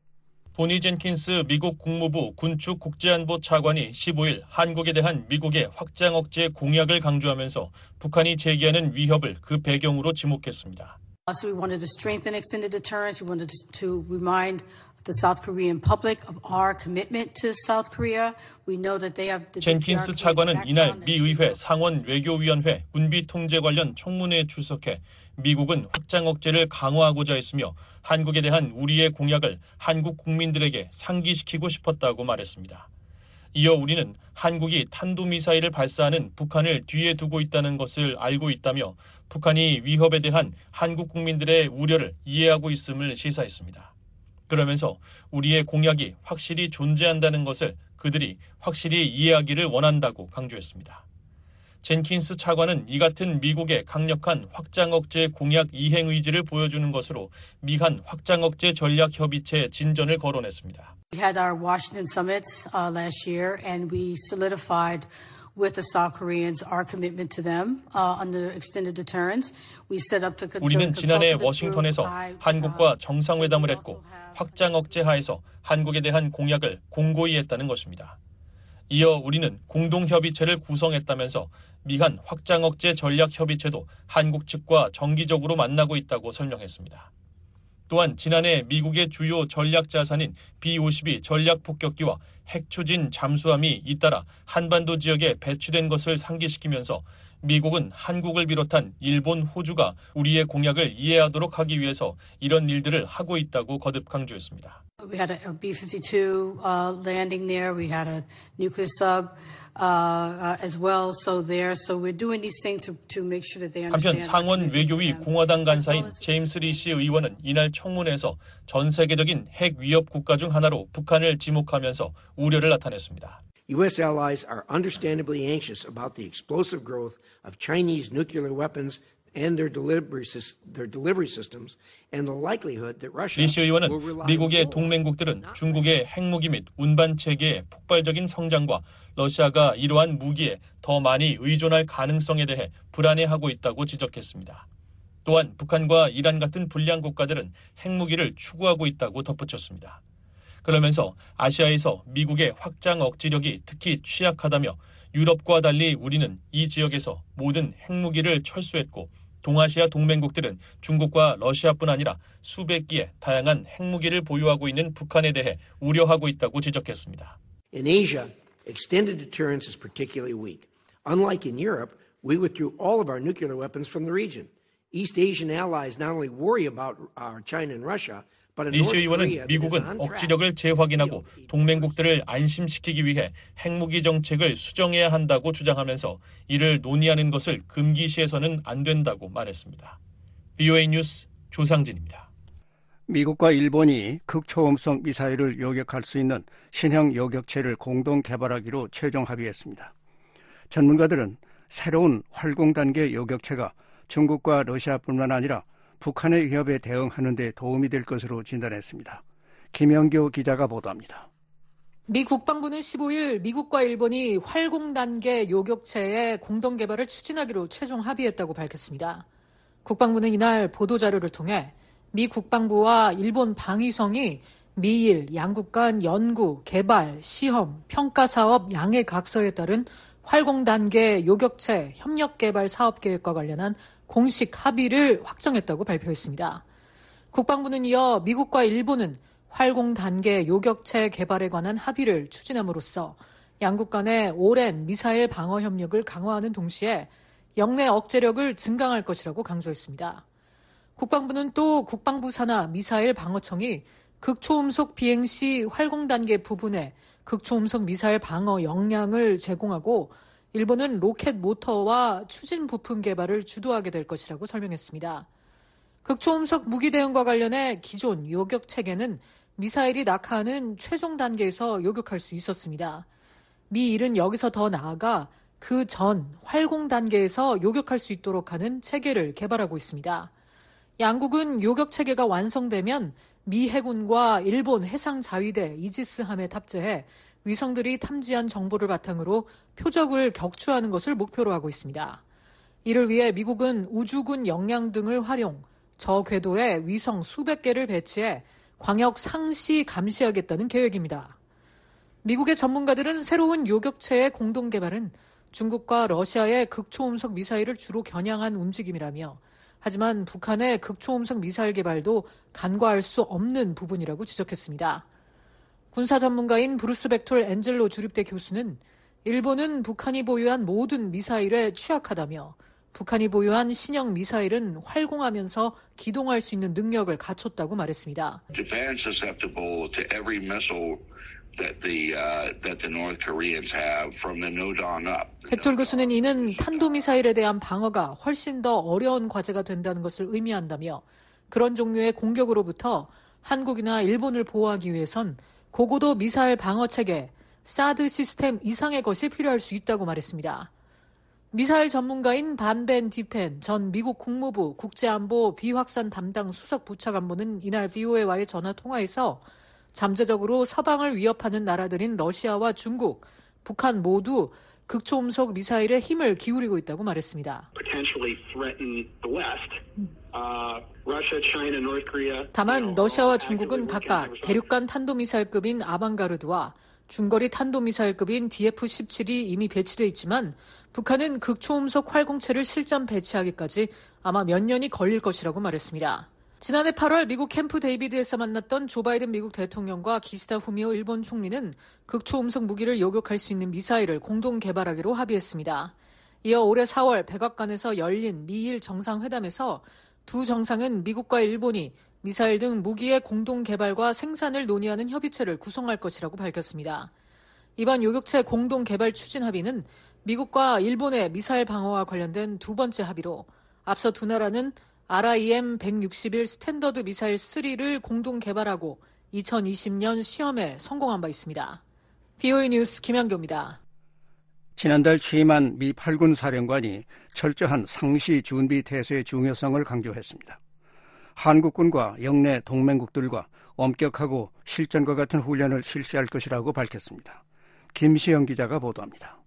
[SPEAKER 7] 보니 젠킨스 미국 국무부 군축 국제안보 차관이 15일 한국에 대한 미국의 확장 억제 공약을 강조하면서 북한이 제기하는 위협을 그 배경으로 지목했습니다.
[SPEAKER 17] So we wanted to strengthen extended deterrence. We wanted to remind the South Korean public of our commitment to South Korea. We know that they have.
[SPEAKER 7] 젠킨스 차관은 이날 미 의회 상원 외교위원회 군비 통제 관련 청문회에 출석해 미국은 확장 억제를 강화하고자 했으며 한국에 대한 우리의 공약을 한국 국민들에게 상기시키고 싶었다고 말했습니다. 이어 우리는 한국이 탄도미사일을 발사하는 북한을 뒤에 두고 있다는 것을 알고 있다며 북한이 위협에 대한 한국 국민들의 우려를 이해하고 있음을 시사했습니다. 그러면서 우리의 공약이 확실히 존재한다는 것을 그들이 확실히 이해하기를 원한다고 강조했습니다. 젠킨스 차관은 이 같은 미국의 강력한 확장 억제 공약 이행 의지를 보여주는 것으로 미한 확장 억제 전략 협의체 진전을 거론했습니다.
[SPEAKER 17] We had our Washington summits last year, and we solidified with the South Koreans our commitment to them under extended deterrence. We set up the.
[SPEAKER 7] 우리는 지난해 워싱턴에서 한국과 정상회담을 했고 확장 억제 하에서 한국에 대한 공약을 공고히 했다는 것입니다. 이어 우리는 공동협의체를 구성했다면서 미한 확장 억제 전략 협의체도 한국 측과 정기적으로 만나고 있다고 설명했습니다. 또한 지난해 미국의 주요 전략 자산인 B-52 전략 폭격기와 핵 추진 잠수함이 잇따라 한반도 지역에 배치된 것을 상기시키면서 미국은 한국을 비롯한 일본, 호주가 우리의 공약을 이해하도록 하기 위해서 이런 일들을 하고 있다고 거듭 강조했습니다.
[SPEAKER 17] We had a B-52 landing there. We had a nuclear sub as well. So we're doing these things to make sure that they understand.
[SPEAKER 7] 한편 상원 외교위 공화당 간사인 제임스 리시 의원은 이날 청문회에서 전 세계적인 핵 위협 국가 중 하나로 북한을 지목하면서 우려를 나타냈습니다.
[SPEAKER 18] U.S. allies are understandably anxious about the explosive growth of Chinese nuclear weapons and their delivery systems and the likelihood that Russia
[SPEAKER 7] 리시 의원은 미국의 동맹국들은 중국의 핵무기 및 운반 체계의 폭발적인 성장과 러시아가 이러한 무기에 더 많이 의존할 가능성에 대해 불안해하고 있다고 지적했습니다. 또한 북한과 이란 같은 불량 국가들은 핵무기를 추구하고 있다고 덧붙였습니다. 그러면서 아시아에서 미국의 확장 억지력이 특히 취약하다며 유럽과 달리 우리는 이 지역에서 모든 핵무기를 철수했고 동아시아 동맹국들은 중국과 러시아뿐 아니라 수백 기의 다양한 핵무기를 보유하고 있는 북한에 대해 우려하고 있다고 지적했습니다.
[SPEAKER 18] In Asia, extended deterrence is particularly weak. Unlike in Europe, we withdrew all of our nuclear weapons from the region. East Asian allies not only worry about China and Russia,
[SPEAKER 7] 리시 의원은 미국은 억지력을 재확인하고 동맹국들을 안심시키기 위해 핵무기 정책을 수정해야 한다고 주장하면서 이를 논의하는 것을 금기시해서는 안 된다고 말했습니다. VOA 뉴스 조상진입니다.
[SPEAKER 5] 미국과 일본이 극초음속 미사일을 요격할 수 있는 신형 요격체를 공동 개발하기로 최종 합의했습니다. 전문가들은 새로운 활공단계 요격체가 중국과 러시아뿐만 아니라 북한의 위협에 대응하는 데 도움이 될 것으로 진단했습니다. 김영교 기자가 보도합니다.
[SPEAKER 19] 미 국방부는 15일 미국과 일본이 활공단계 요격체의 공동 개발을 추진하기로 최종 합의했다고 밝혔습니다. 국방부는 이날 보도자료를 통해 미 국방부와 일본 방위성이 미일 양국 간 연구, 개발, 시험, 평가 사업 양해 각서에 따른 활공단계 요격체 협력개발 사업계획과 관련한 공식 합의를 확정했다고 발표했습니다. 국방부는 이어 미국과 일본은 활공단계 요격체 개발에 관한 합의를 추진함으로써 양국 간의 오랜 미사일 방어 협력을 강화하는 동시에 영내 억제력을 증강할 것이라고 강조했습니다. 국방부는 또 국방부 산하 미사일 방어청이 극초음속 비행 시 활공단계 부분에 극초음속 미사일 방어 역량을 제공하고 일본은 로켓 모터와 추진 부품 개발을 주도하게 될 것이라고 설명했습니다. 극초음속 무기 대응과 관련해 기존 요격 체계는 미사일이 낙하하는 최종 단계에서 요격할 수 있었습니다. 미일은 여기서 더 나아가 그 전 활공 단계에서 요격할 수 있도록 하는 체계를 개발하고 있습니다. 양국은 요격 체계가 완성되면 미 해군과 일본 해상자위대 이지스함에 탑재해 위성들이 탐지한 정보를 바탕으로 표적을 격추하는 것을 목표로 하고 있습니다. 이를 위해 미국은 우주군 역량 등을 활용 저궤도에 위성 수백 개를 배치해 광역 상시 감시하겠다는 계획입니다. 미국의 전문가들은 새로운 요격체의 공동 개발은 중국과 러시아의 극초음속 미사일을 주로 겨냥한 움직임이라며 하지만 북한의 극초음속 미사일 개발도 간과할 수 없는 부분이라고 지적했습니다. 군사 전문가인 브루스 벡톨 엔젤로 주립대 교수는 일본은 북한이 보유한 모든 미사일에 취약하다며 북한이 보유한 신형 미사일은 활공하면서 기동할 수 있는 능력을 갖췄다고 말했습니다.
[SPEAKER 20] Japan is susceptible to every missile that the North Koreans have from the Nodon up.
[SPEAKER 19] 벡톨 교수는 이는 탄도미사일에 대한 방어가 훨씬 더 어려운 과제가 된다는 것을 의미한다며 그런 종류의 공격으로부터 한국이나 일본을 보호하기 위해선 고고도 미사일 방어 체계, 사드 시스템 이상의 것이 필요할 수 있다고 말했습니다. 미사일 전문가인 반벤 디펜 전 미국 국무부 국제안보 비확산 담당 수석 부차관보는 이날 VOA와의 전화 통화에서 잠재적으로 서방을 위협하는 나라들인 러시아와 중국, 북한 모두 극초음속 미사일에 힘을 기울이고 있다고 말했습니다. 다만 러시아와 중국은 각각 대륙간 탄도미사일급인 아방가르드와 중거리 탄도미사일급인 DF-17이 이미 배치돼 있지만 북한은 극초음속 활공체를 실전 배치하기까지 아마 몇 년이 걸릴 것이라고 말했습니다. 지난해 8월 미국 캠프 데이비드에서 만났던 조 바이든 미국 대통령과 기시다 후미오 일본 총리는 극초음속 무기를 요격할 수 있는 미사일을 공동 개발하기로 합의했습니다. 이어 올해 4월 백악관에서 열린 미일 정상회담에서 두 정상은 미국과 일본이 미사일 등 무기의 공동 개발과 생산을 논의하는 협의체를 구성할 것이라고 밝혔습니다. 이번 요격체 공동 개발 추진 합의는 미국과 일본의 미사일 방어와 관련된 두 번째 합의로 앞서 두 나라는 RIM-161 스탠더드 미사일 3를 공동 개발하고 2020년 시험에 성공한 바 있습니다. VOA 뉴스 김현교입니다.
[SPEAKER 5] 지난달 취임한 미 8군 사령관이 철저한 상시 준비 태세의 중요성을 강조했습니다. 한국군과 영내 동맹국들과 엄격하고 실전과 같은 훈련을 실시할 것이라고 밝혔습니다. 김시영 기자가 보도합니다.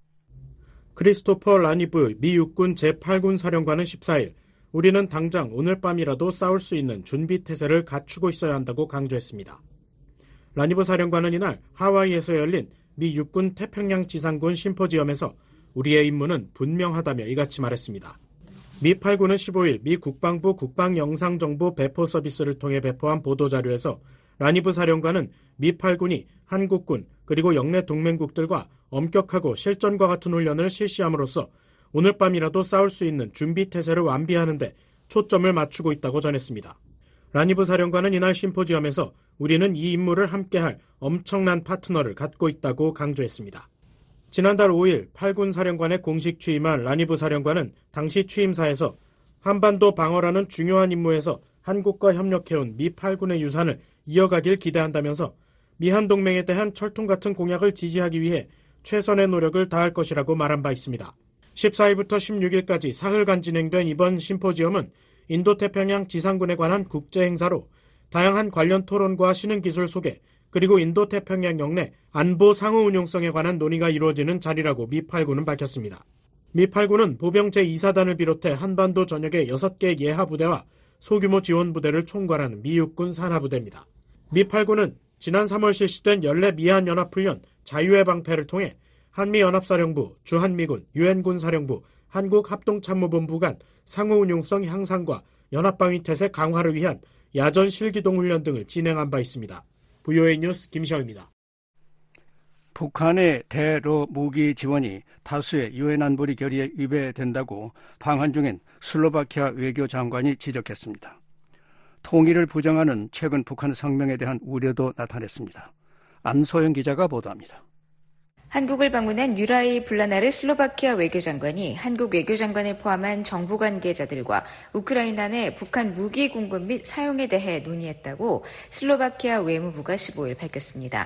[SPEAKER 4] 크리스토퍼 라니브 미 육군 제8군 사령관은 14일 우리는 당장 오늘 밤이라도 싸울 수 있는 준비태세를 갖추고 있어야 한다고 강조했습니다. 라니브 사령관은 이날 하와이에서 열린 미 육군 태평양 지상군 심포지엄에서 우리의 임무는 분명하다며 이같이 말했습니다. 미 8군은 15일 미 국방부 국방영상정보 배포 서비스를 통해 배포한 보도자료에서 라니브 사령관은 미 8군이 한국군 그리고 영내 동맹국들과 엄격하고 실전과 같은 훈련을 실시함으로써 오늘 밤이라도 싸울 수 있는 준비태세를 완비하는 데 초점을 맞추고 있다고 전했습니다. 라니브 사령관은 이날 심포지엄에서 우리는 이 임무를 함께할 엄청난 파트너를 갖고 있다고 강조했습니다. 지난달 5일 8군 사령관에 공식 취임한 라니브 사령관은 당시 취임사에서 한반도 방어라는 중요한 임무에서 한국과 협력해온 미 8군의 유산을 이어가길 기대한다면서 미한 동맹에 대한 철통 같은 공약을 지지하기 위해 최선의 노력을 다할 것이라고 말한 바 있습니다. 14일부터 16일까지 사흘간 진행된 이번 심포지엄은 인도태평양 지상군에 관한 국제행사로 다양한 관련 토론과 신흥기술 소개, 그리고 인도태평양 영내 안보 상호 운용성에 관한 논의가 이루어지는 자리라고 미 8군은 밝혔습니다. 미 8군은 보병 제2사단을 비롯해 한반도 전역의 6개 예하부대와 소규모 지원부대를 총괄하는 미 육군 산하부대입니다. 미 8군은 지난 3월 실시된 연례 미한연합훈련 자유의 방패를 통해 한미연합사령부, 주한미군, 유엔군사령부, 한국합동참모본부 간 상호운용성 향상과 연합방위태세 강화를 위한 야전 실기동훈련 등을 진행한 바 있습니다. VOA 뉴스 김시영입니다.
[SPEAKER 5] 북한의 대러 무기 지원이 다수의 유엔 안보리 결의에 위배된다고 방한 중인 슬로바키아 외교장관이 지적했습니다. 통일을 부정하는 최근 북한 성명에 대한 우려도 나타냈습니다. 안소영 기자가 보도합니다.
[SPEAKER 21] 한국을 방문한 유라이 블라나르 슬로바키아 외교장관이 한국 외교장관을 포함한 정부 관계자들과 우크라이나 내 북한 무기 공급 및 사용에 대해 논의했다고 슬로바키아 외무부가 15일 밝혔습니다.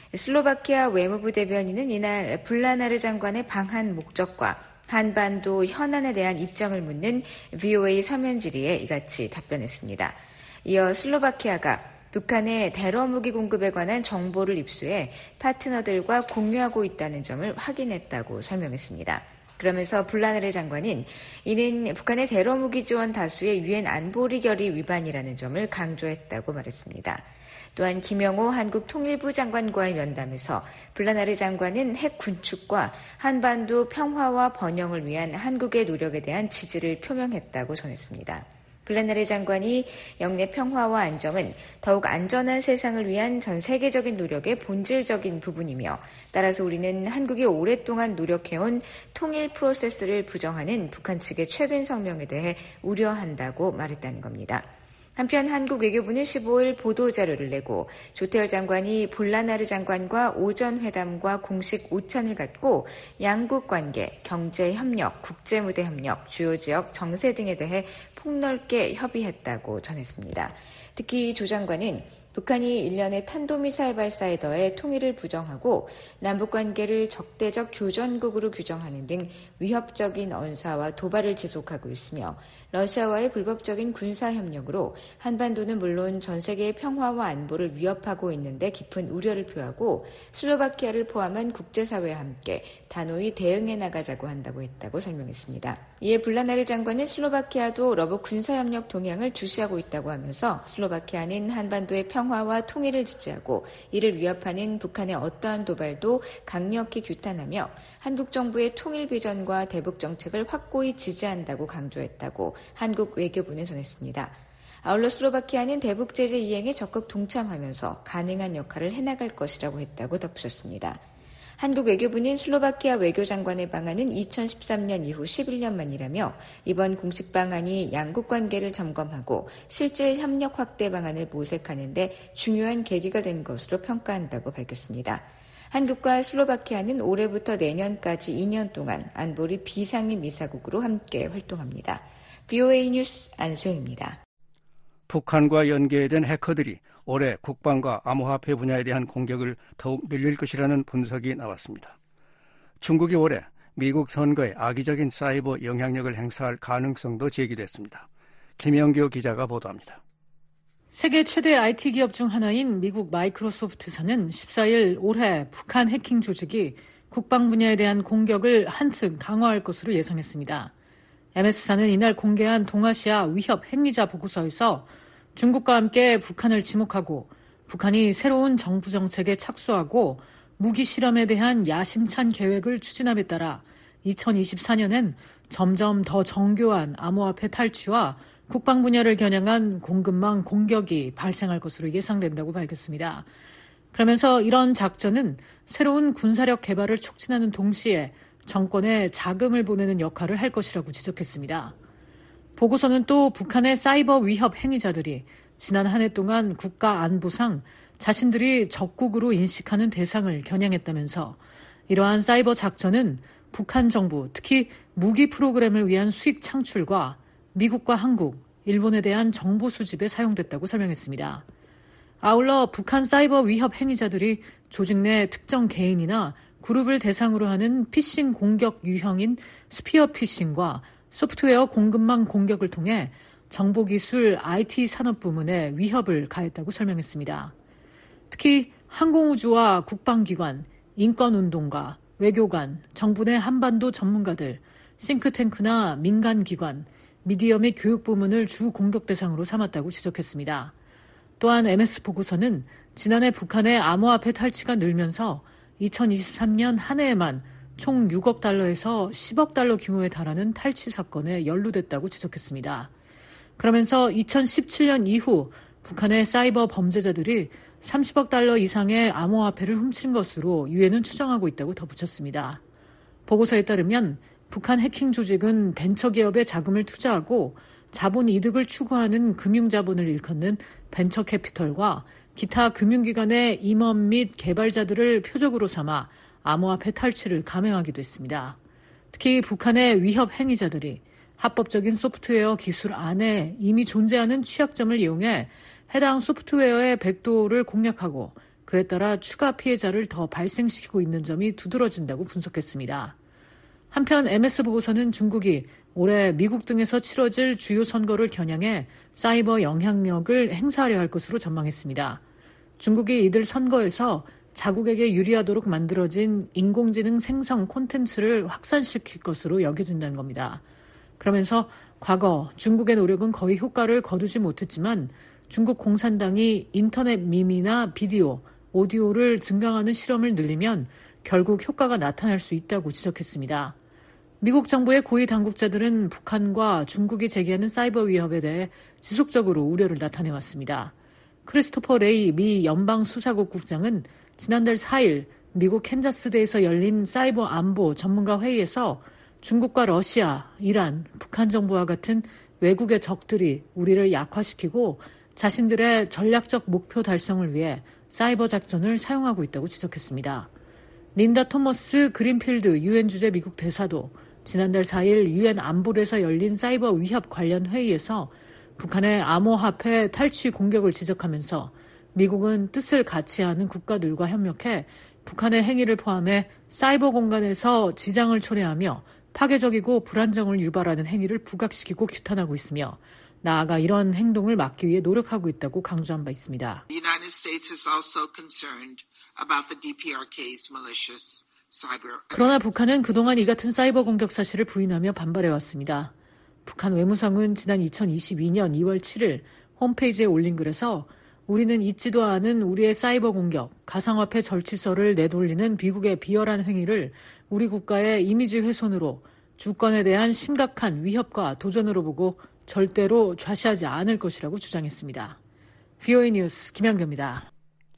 [SPEAKER 21] 슬로바키아 외무부 대변인은 이날 블라나르 장관의 방한 목적과 한반도 현안에 대한 입장을 묻는 VOA 서면 질의에 이같이 답변했습니다. 이어 슬로바키아가 북한의 대러 무기 공급에 관한 정보를 입수해 파트너들과 공유하고 있다는 점을 확인했다고 설명했습니다. 그러면서 블라나르 장관은 이는 북한의 대러 무기 지원 다수의 유엔 안보리 결의 위반이라는 점을 강조했다고 말했습니다. 또한 김영호 한국 통일부 장관과의 면담에서 블라나르 장관은 핵 군축과 한반도 평화와 번영을 위한 한국의 노력에 대한 지지를 표명했다고 전했습니다. 블라나르 장관이 영내 평화와 안정은 더욱 안전한 세상을 위한 전 세계적인 노력의 본질적인 부분이며 따라서 우리는 한국이 오랫동안 노력해온 통일 프로세스를 부정하는 북한 측의 최근 성명에 대해 우려한다고 말했다는 겁니다. 한편 한국 외교부는 15일 보도자료를 내고 조태열 장관이 볼라나르 장관과 오전 회담과 공식 오찬을 갖고 양국 관계, 경제 협력, 국제무대 협력, 주요 지역 정세 등에 대해 폭넓게 협의했다고 전했습니다. 특히 조 장관은 북한이 일련의 탄도미사일 발사에 더해 통일을 부정하고 남북관계를 적대적 교전국으로 규정하는 등 위협적인 언사와 도발을 지속하고 있으며 러시아와의 불법적인 군사협력으로 한반도는 물론 전 세계의 평화와 안보를 위협하고 있는데 깊은 우려를 표하고 슬로바키아를 포함한 국제사회와 함께 단호히 대응해 나가자고 한다고 했다고 설명했습니다. 이에 블라나르 장관은 슬로바키아도 러브 군사협력 동향을 주시하고 있다고 하면서 슬로바키아는 한반도의 평화와 통일을 지지하고 이를 위협하는 북한의 어떠한 도발도 강력히 규탄하며 한국 정부의 통일 비전과 대북 정책을 확고히 지지한다고 강조했다고 한국 외교부는 전했습니다. 아울러 슬로바키아는 대북 제재 이행에 적극 동참하면서 가능한 역할을 해나갈 것이라고 했다고 덧붙였습니다. 한국 외교부는 슬로바키아 외교장관의 방안은 2013년 이후 11년 만이라며 이번 공식 방안이 양국 관계를 점검하고 실질 협력 확대 방안을 모색하는 데 중요한 계기가 된 것으로 평가한다고 밝혔습니다. 한국과 슬로바키아는 올해부터 내년까지 2년 동안 안보리 비상임 이사국으로 함께 활동합니다. VOA 뉴스 안소영입니다.
[SPEAKER 5] 북한과 연계된 해커들이 올해 국방과 암호화폐 분야에 대한 공격을 더욱 늘릴 것이라는 분석이 나왔습니다. 중국이 올해 미국 선거에 악의적인 사이버 영향력을 행사할 가능성도 제기됐습니다. 김영교 기자가 보도합니다.
[SPEAKER 19] 세계 최대 IT 기업 중 하나인 미국 마이크로소프트사는 14일 올해 북한 해킹 조직이 국방 분야에 대한 공격을 한층 강화할 것으로 예상했습니다. MS사는 이날 공개한 동아시아 위협 핵리자 보고서에서 중국과 함께 북한을 지목하고 북한이 새로운 정부 정책에 착수하고 무기 실험에 대한 야심찬 계획을 추진함에 따라 2024년엔 점점 더 정교한 암호화폐 탈취와 국방 분야를 겨냥한 공급망 공격이 발생할 것으로 예상된다고 밝혔습니다. 그러면서 이런 작전은 새로운 군사력 개발을 촉진하는 동시에 정권에 자금을 보내는 역할을 할 것이라고 지적했습니다. 보고서는 또 북한의 사이버 위협 행위자들이 지난 한 해 동안 국가 안보상 자신들이 적국으로 인식하는 대상을 겨냥했다면서 이러한 사이버 작전은 북한 정부, 특히 무기 프로그램을 위한 수익 창출과 미국과 한국, 일본에 대한 정보 수집에 사용됐다고 설명했습니다. 아울러 북한 사이버 위협 행위자들이 조직 내 특정 개인이나 그룹을 대상으로 하는 피싱 공격 유형인 스피어 피싱과 소프트웨어 공급망 공격을 통해 정보기술 IT 산업 부문에 위협을 가했다고 설명했습니다. 특히 항공우주와 국방기관, 인권운동가, 외교관, 정부 내 한반도 전문가들, 싱크탱크나 민간기관, 미디어 및 교육 부문을 주 공격 대상으로 삼았다고 지적했습니다. 또한 MS 보고서는 지난해 북한의 암호화폐 탈취가 늘면서 2023년 한 해에만 총 6억 달러에서 10억 달러 규모에 달하는 탈취 사건에 연루됐다고 지적했습니다. 그러면서 2017년 이후 북한의 사이버 범죄자들이 30억 달러 이상의 암호화폐를 훔친 것으로 유엔은 추정하고 있다고 덧붙였습니다. 보고서에 따르면 북한 해킹 조직은 벤처기업에 자금을 투자하고 자본 이득을 추구하는 금융자본을 일컫는 벤처캐피털과 기타 금융기관의 임원 및 개발자들을 표적으로 삼아 암호화폐 탈취를 감행하기도 했습니다. 특히 북한의 위협 행위자들이 합법적인 소프트웨어 기술 안에 이미 존재하는 취약점을 이용해 해당 소프트웨어의 백도어를 공략하고 그에 따라 추가 피해자를 더 발생시키고 있는 점이 두드러진다고 분석했습니다. 한편 MS 보고서는 중국이 올해 미국 등에서 치러질 주요 선거를 겨냥해 사이버 영향력을 행사하려 할 것으로 전망했습니다. 중국이 이들 선거에서 자국에게 유리하도록 만들어진 인공지능 생성 콘텐츠를 확산시킬 것으로 여겨진다는 겁니다. 그러면서 과거 중국의 노력은 거의 효과를 거두지 못했지만 중국 공산당이 인터넷 밈이나 비디오, 오디오를 증강하는 실험을 늘리면 결국 효과가 나타날 수 있다고 지적했습니다. 미국 정부의 고위 당국자들은 북한과 중국이 제기하는 사이버 위협에 대해 지속적으로 우려를 나타내왔습니다. 크리스토퍼 레이 미 연방수사국 국장은 지난달 4일 미국 캔자스대에서 열린 사이버 안보 전문가 회의에서 중국과 러시아, 이란, 북한 정부와 같은 외국의 적들이 우리를 약화시키고 자신들의 전략적 목표 달성을 위해 사이버 작전을 사용하고 있다고 지적했습니다. 린다 토머스 그린필드 유엔 주재 미국 대사도 지난달 4일 유엔 안보리에서 열린 사이버 위협 관련 회의에서 북한의 암호화폐 탈취 공격을 지적하면서 미국은 뜻을 같이 하는 국가들과 협력해 북한의 행위를 포함해 사이버 공간에서 지장을 초래하며 파괴적이고 불안정을 유발하는 행위를 부각시키고 규탄하고 있으며 나아가 이런 행동을 막기 위해 노력하고 있다고 강조한 바 있습니다.
[SPEAKER 2] The United States is also concerned about the DPRK's malicious cyber attack.
[SPEAKER 19] 그러나 북한은 그동안 이 같은 사이버 공격 사실을 부인하며 반발해왔습니다. 북한 외무성은 지난 2022년 2월 7일 홈페이지에 올린 글에서 우리는 잊지도 않은 우리의 사이버 공격, 가상화폐 절취설을 내돌리는 미국의 비열한 행위를 우리 국가의 이미지 훼손으로 주권에 대한 심각한 위협과 도전으로 보고 절대로 좌시하지 않을 것이라고 주장했습니다. VOA 뉴스 김양규입니다.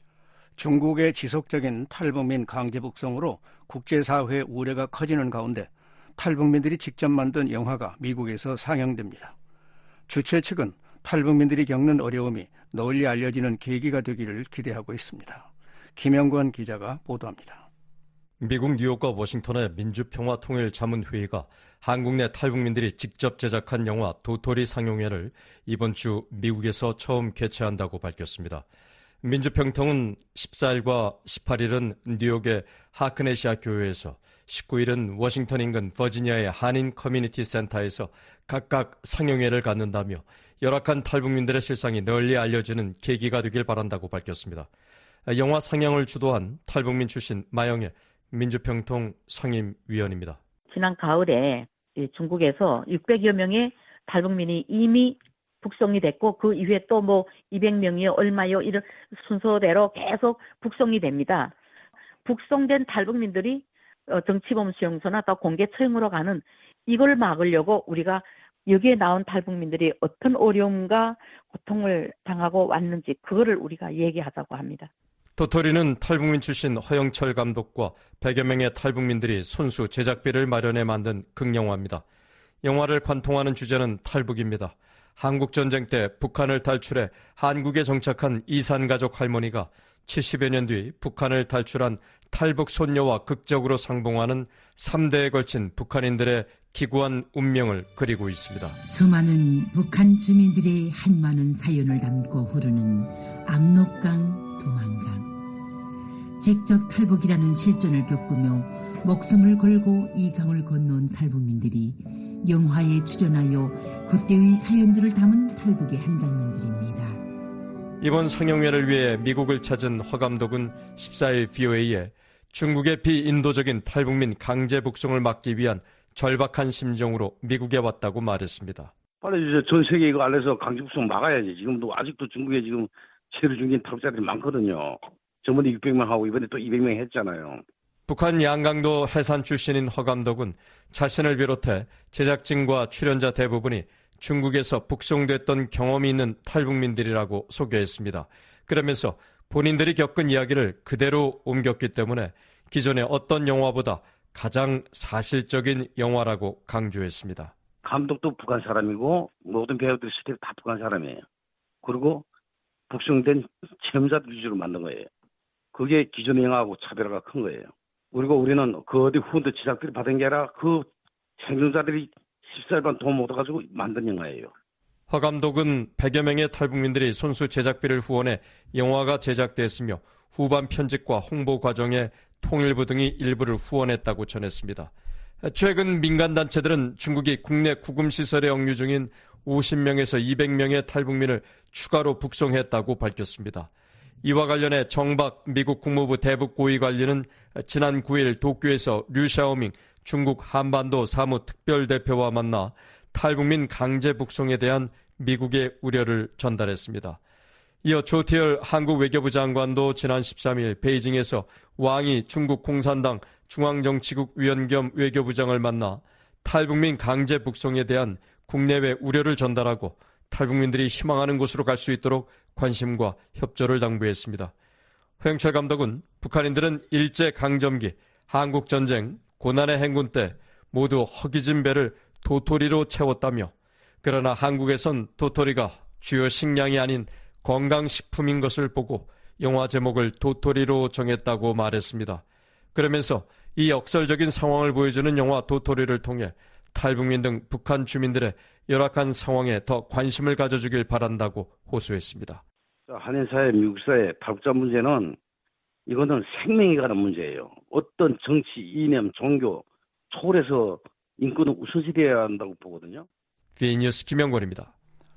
[SPEAKER 5] 중국의 지속적인 탈북민 강제 북송으로 국제사회의 우려가 커지는 가운데 탈북민들이 직접 만든 영화가 미국에서 상영됩니다. 주최 측은 탈북민들이 겪는 어려움이 널리 알려지는 계기가 되기를 기대하고 있습니다. 김영권 기자가 보도합니다.
[SPEAKER 22] 미국 뉴욕과 워싱턴의 민주평화통일자문회의가 한국 내 탈북민들이 직접 제작한 영화 도토리 상영회를 이번 주 미국에서 처음 개최한다고 밝혔습니다. 민주평통은 14일과 18일은 뉴욕의 하크네시아 교회에서 19일은 워싱턴 인근 버지니아의 한인 커뮤니티 센터에서 각각 상영회를 갖는다며 열악한 탈북민들의 실상이 널리 알려지는 계기가 되길 바란다고 밝혔습니다. 영화 상영을 주도한 탈북민 출신 마영애 민주평통 상임위원입니다.
[SPEAKER 23] 지난 가을에 중국에서 600여 명의 탈북민이 이미 북송이 됐고 그 이후에 또 200명이요 얼마요 이런 순서대로 계속 북송이 됩니다. 북송된 탈북민들이 정치범 수용소나 또 공개 처형으로 가는 이걸 막으려고 우리가 여기에 나온 탈북민들이 어떤 어려움과 고통을 당하고 왔는지 그거를 우리가 얘기하자고 합니다.
[SPEAKER 22] 도토리는 탈북민 출신 허영철 감독과 100여 명의 탈북민들이 손수 제작비를 마련해 만든 극영화입니다. 영화를 관통하는 주제는 탈북입니다. 한국전쟁 때 북한을 탈출해 한국에 정착한 이산가족 할머니가 70여 년 뒤 북한을 탈출한 탈북 손녀와 극적으로 상봉하는 3대에 걸친 북한인들의 기구한 운명을 그리고 있습니다.
[SPEAKER 24] 수많은 북한 주민들의 한많은 사연을 담고 흐르는 압록강, 두만강. 직접 탈북이라는 실전을 겪으며 목숨을 걸고 이 강을 건너온 탈북민들이 영화에 출연하여 그때의 사연들을 담은 탈북의 한 장면들입니다.
[SPEAKER 22] 이번 상영회를 위해 미국을 찾은 허 감독은 14일 VOA에 중국의 비인도적인 탈북민 강제 북송을 막기 위한 절박한 심정으로 미국에 왔다고 말했습니다.
[SPEAKER 1] 빨리 이제 전 세계 이거 안에서 강제 북송 막아야지. 지금도 아직도 중국에 지금 체류 중인 탈북자들이 많거든요. 저번에 600명 하고 이번에 또 200명 했잖아요.
[SPEAKER 22] 북한 양강도 해산 출신인 허 감독은 자신을 비롯해 제작진과 출연자 대부분이 중국에서 북송됐던 경험이 있는 탈북민들이라고 소개했습니다. 그러면서 본인들이 겪은 이야기를 그대로 옮겼기 때문에 기존의 어떤 영화보다 가장 사실적인 영화라고 강조했습니다.
[SPEAKER 1] 감독도 북한 사람이고 모든 배우들 스텝 다 북한 사람이에요. 그리고 북송된 체험자들 위주로 만든 거예요. 그게 기존의 영화하고 차별화가 큰 거예요. 그리고 우리는 그 어디 후원도 제작들이 받은 게 아니라 그 생존자들이 14일간 돈 모아가지고 만든 영화예요.
[SPEAKER 22] 허 감독은 100여 명의 탈북민들이 손수 제작비를 후원해 영화가 제작됐으며 후반 편집과 홍보 과정에 통일부 등이 일부를 후원했다고 전했습니다. 최근 민간단체들은 중국이 국내 구금시설에 억류 중인 50명에서 200명의 탈북민을 추가로 북송했다고 밝혔습니다. 이와 관련해 정박 미국 국무부 대북 고위 관리는 지난 9일 도쿄에서 류 샤오밍 중국 한반도 사무특별대표와 만나 탈북민 강제 북송에 대한 미국의 우려를 전달했습니다. 이어 조티얼 한국 외교부 장관도 지난 13일 베이징에서 왕이 중국 공산당 중앙정치국 위원 겸 외교부장을 만나 탈북민 강제 북송에 대한 국내외 우려를 전달하고 탈북민들이 희망하는 곳으로 갈 수 있도록 관심과 협조를 당부했습니다. 허영철 감독은 북한인들은 일제강점기, 한국전쟁, 고난의 행군 때 모두 허기진 배를 도토리로 채웠다며 그러나 한국에선 도토리가 주요 식량이 아닌 건강식품인 것을 보고 영화 제목을 도토리로 정했다고 말했습니다. 그러면서 이 역설적인 상황을 보여주는 영화 도토리를 통해 탈북민 등 북한 주민들의 열악한 상황에 더 관심을 가져주길 바란다고 호소했습니다.
[SPEAKER 1] 한인사회, 미국사회, 탈북자 문제는 이거는 생명이 가는 문제예요. 어떤 정치, 이념, 종교 초월해서 인권은 우선시돼야 한다고 보거든요.
[SPEAKER 22] VN뉴스 김영권입니다.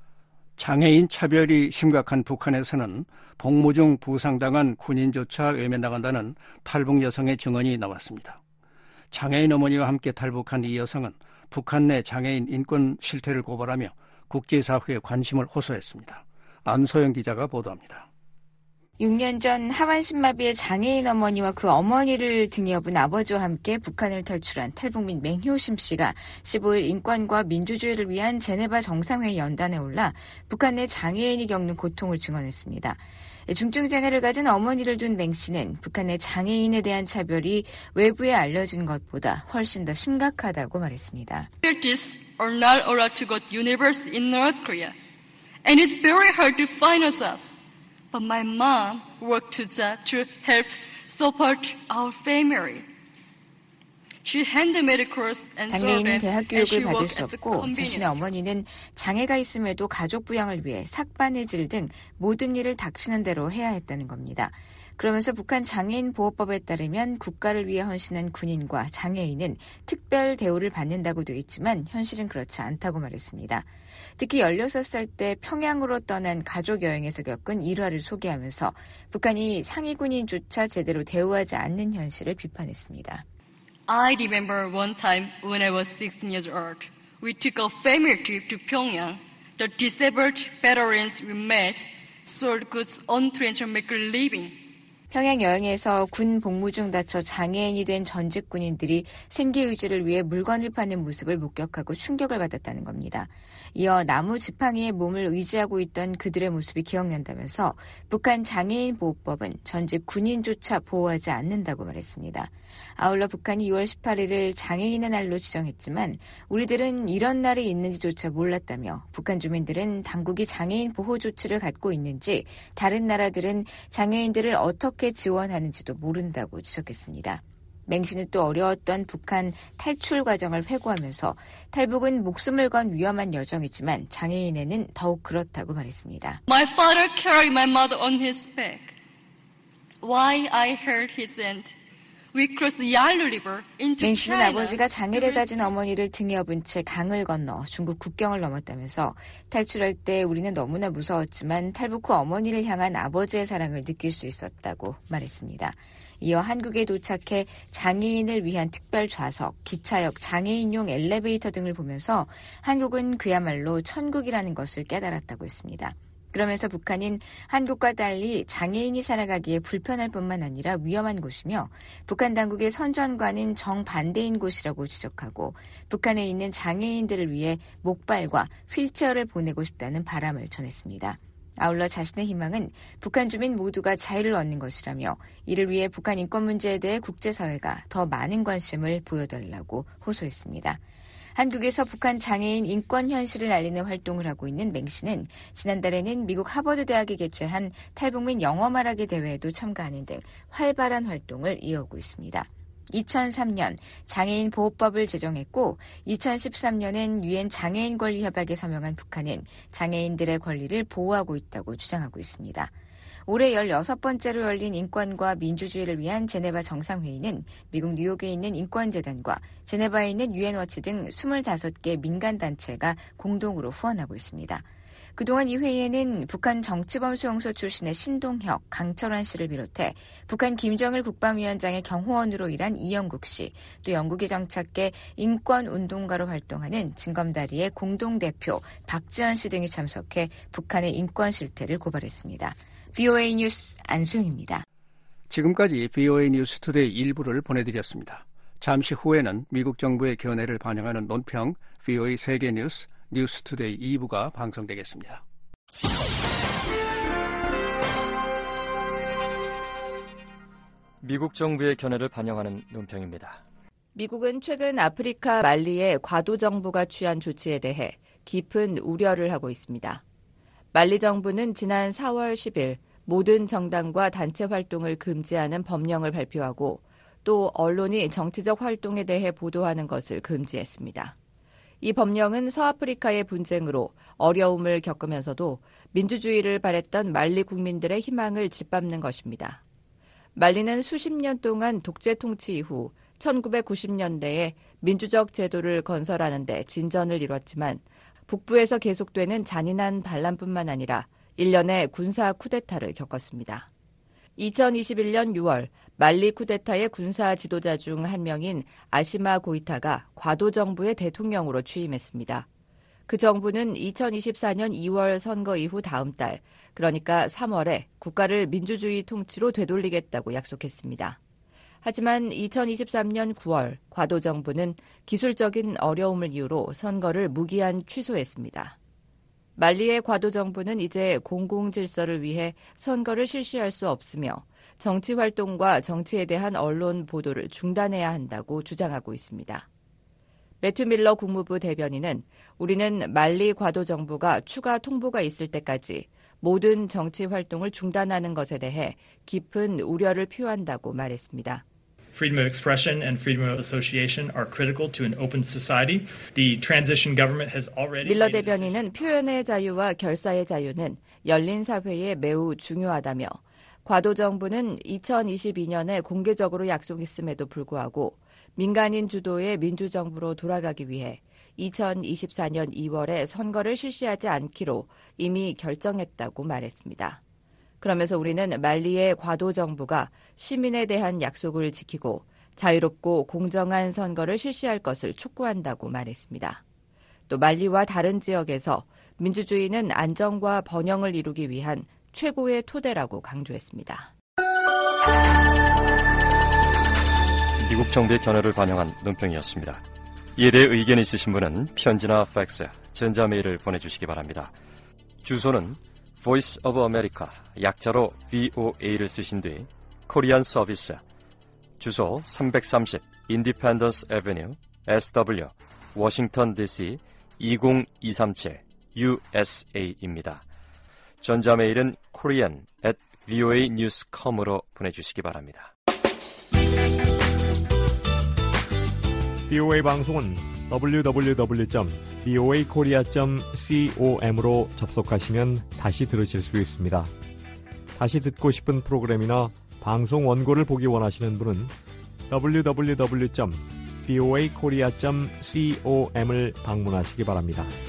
[SPEAKER 5] 장애인 차별이 심각한 북한에서는 복무 중 부상당한 군인조차 외면당한다는 탈북 여성의 증언이 나왔습니다. 장애인 어머니와 함께 탈북한 이 여성은 북한 내 장애인 인권 실태를 고발하며 국제사회에 관심을 호소했습니다. 안소영 기자가 보도합니다.
[SPEAKER 21] 6년 전 하반신마비의 장애인 어머니와 그 어머니를 등에 업은 아버지와 함께 북한을 탈출한 탈북민 맹효심 씨가 15일 인권과 민주주의를 위한 제네바 정상회의 연단에 올라 북한 내 장애인이 겪는 고통을 증언했습니다. 중증 장애를 가진 어머니를 둔 맹 씨는 북한 내 장애인에 대한 차별이 외부에 알려진 것보다 훨씬 더 심각하다고 말했습니다.
[SPEAKER 3] Artists are not allowed to go to university in North Korea, and it's very hard to find a job. But my mom worked to help support our family. She handed me the course and
[SPEAKER 21] 장애인은 대학 교육을 받을 수 없고 자신의 어머니는 장애가 있음에도 가족 부양을 위해 삭바느질 등 모든 일을 닥치는 대로 해야 했다는 겁니다. 그러면서 북한 장애인 보호법에 따르면 국가를 위해 헌신한 군인과 장애인은 특별 대우를 받는다고 되어 있지만 현실은 그렇지 않다고 말했습니다. 특히 16살 때 평양으로 떠난 가족 여행에서 겪은 일화를 소개하면서 북한이 상위 군인조차 제대로 대우하지 않는 현실을 비판했습니다.
[SPEAKER 3] I remember one time when I was 16 years old. We took a family trip to Pyongyang. The disabled veterans we met sold goods on trains to make a living.
[SPEAKER 21] 평양 여행에서 군 복무 중 다쳐 장애인이 된 전직 군인들이 생계 유지를 위해 물건을 파는 모습을 목격하고 충격을 받았다는 겁니다. 이어 나무 지팡이에 몸을 의지하고 있던 그들의 모습이 기억난다면서 북한 장애인 보호법은 전직 군인조차 보호하지 않는다고 말했습니다. 아울러 북한이 6월 18일을 장애인의 날로 지정했지만 우리들은 이런 날이 있는지조차 몰랐다며 북한 주민들은 당국이 장애인 보호 조치를 갖고 있는지 다른 나라들은 장애인들을 어떻게 지원하는지도 모른다고 지적했습니다. 맹 씨는 또 어려웠던 북한 탈출 과정을 회고하면서 탈북은 목숨을 건 위험한 여정이지만 장애인에는 더욱 그렇다고 말했습니다.
[SPEAKER 3] My father carried my mother on his back. why I heard he sent We crossed Yalu River into
[SPEAKER 21] 맹 씨는
[SPEAKER 3] China.
[SPEAKER 21] 아버지가 장애를 가진 어머니를 등에 업은 채 강을 건너 중국 국경을 넘었다면서 탈출할 때 우리는 너무나 무서웠지만 탈북 후 어머니를 향한 아버지의 사랑을 느낄 수 있었다고 말했습니다. 이어 한국에 도착해 장애인을 위한 특별 좌석, 기차역, 장애인용 엘리베이터 등을 보면서 한국은 그야말로 천국이라는 것을 깨달았다고 했습니다. 그러면서 북한은 한국과 달리 장애인이 살아가기에 불편할 뿐만 아니라 위험한 곳이며 북한 당국의 선전과는 정반대인 곳이라고 지적하고 북한에 있는 장애인들을 위해 목발과 휠체어를 보내고 싶다는 바람을 전했습니다. 아울러 자신의 희망은 북한 주민 모두가 자유를 얻는 것이라며 이를 위해 북한 인권 문제에 대해 국제사회가 더 많은 관심을 보여달라고 호소했습니다. 한국에서 북한 장애인 인권 현실을 알리는 활동을 하고 있는 맹 씨는 지난달에는 미국 하버드 대학이 개최한 탈북민 영어 말하기 대회에도 참가하는 등 활발한 활동을 이어오고 있습니다. 2003년 장애인 보호법을 제정했고 2013년엔 유엔 장애인 권리 협약에 서명한 북한은 장애인들의 권리를 보호하고 있다고 주장하고 있습니다. 올해 16번째로 열린 인권과 민주주의를 위한 제네바 정상회의는 미국 뉴욕에 있는 인권재단과 제네바에 있는 유엔워치 등 25개 민간단체가 공동으로 후원하고 있습니다. 그동안 이 회의에는 북한 정치범 수용소 출신의 신동혁, 강철환 씨를 비롯해 북한 김정일 국방위원장의 경호원으로 일한 이영국 씨, 또 영국에 정착해 인권운동가로 활동하는 진검다리의 공동대표 박지원 씨 등이 참석해 북한의 인권 실태를 고발했습니다. VOA 뉴스 안수영입니다.
[SPEAKER 5] 지금까지 VOA 뉴스 투데이 일부를 보내드렸습니다. 잠시 후에는 미국 정부의 견해를 반영하는 논평 VOA 세계 뉴스 뉴스 투데이 2부가 방송되겠습니다.
[SPEAKER 22] 미국 정부의 견해를 반영하는 논평입니다.
[SPEAKER 6] 미국은 최근 아프리카 말리의 과도 정부가 취한 조치에 대해 깊은 우려를 하고 있습니다. 말리 정부는 지난 4월 10일 모든 정당과 단체 활동을 금지하는 법령을 발표하고 또 언론이 정치적 활동에 대해 보도하는 것을 금지했습니다. 이 법령은 서아프리카의 분쟁으로 어려움을 겪으면서도 민주주의를 바랬던 말리 국민들의 희망을 짓밟는 것입니다. 말리는 수십 년 동안 독재 통치 이후 1990년대에 민주적 제도를 건설하는 데 진전을 이뤘지만 북부에서 계속되는 잔인한 반란뿐만 아니라 일련의 군사 쿠데타를 겪었습니다. 2021년 6월 말리 쿠데타의 군사 지도자 중 한 명인 아시마 고이타가 과도 정부의 대통령으로 취임했습니다. 그 정부는 2024년 2월 선거 이후 다음 달, 그러니까 3월에 국가를 민주주의 통치로 되돌리겠다고 약속했습니다. 하지만 2023년 9월 과도 정부는 기술적인 어려움을 이유로 선거를 무기한 취소했습니다. 말리의 과도 정부는 이제 공공질서를 위해 선거를 실시할 수 없으며 정치활동과 정치에 대한 언론 보도를 중단해야 한다고 주장하고 있습니다. 매튜 밀러 국무부 대변인은 우리는 말리 과도 정부가 추가 통보가 있을 때까지 모든 정치활동을 중단하는 것에 대해 깊은 우려를 표한다고 말했습니다.
[SPEAKER 8] Freedom of expression and freedom of association are critical to an open society. The transition government has already
[SPEAKER 6] 밀러 대변인은 표현의 자유와 결사의 자유는 열린 사회에 매우 중요하다며 과도 정부는 2022년에 공개적으로 약속했음에도 불구하고 민간인 주도의 민주정부로 돌아가기 위해 2024년 2월에 선거를 실시하지 않기로 이미 결정했다고 말했습니다. 그러면서 우리는 말리의 과도 정부가 시민에 대한 약속을 지키고 자유롭고 공정한 선거를 실시할 것을 촉구한다고 말했습니다. 또 말리와 다른 지역에서 민주주의는 안정과 번영을 이루기 위한 최고의 토대라고 강조했습니다.
[SPEAKER 22] 미국 정부의 견해를 반영한 논평이었습니다. 이에 대해 의견이 있으신 분은 편지나 팩스, 전자메일을 보내주시기 바랍니다. 주소는 Voice of America, 약자로 VOA를 쓰신 뒤 코리안 서비스, 주소 330 Independence Avenue, SW, 워싱턴 DC 20237 USA입니다. 전자메일은 korean@voanews.com으로 보내주시기 바랍니다.
[SPEAKER 9] VOA 방송은 www.voakorea.com으로 접속하시면 다시 들으실 수 있습니다. 다시 듣고 싶은 프로그램이나 방송 원고를 보기 원하시는 분은 www.voakorea.com을 방문하시기 바랍니다.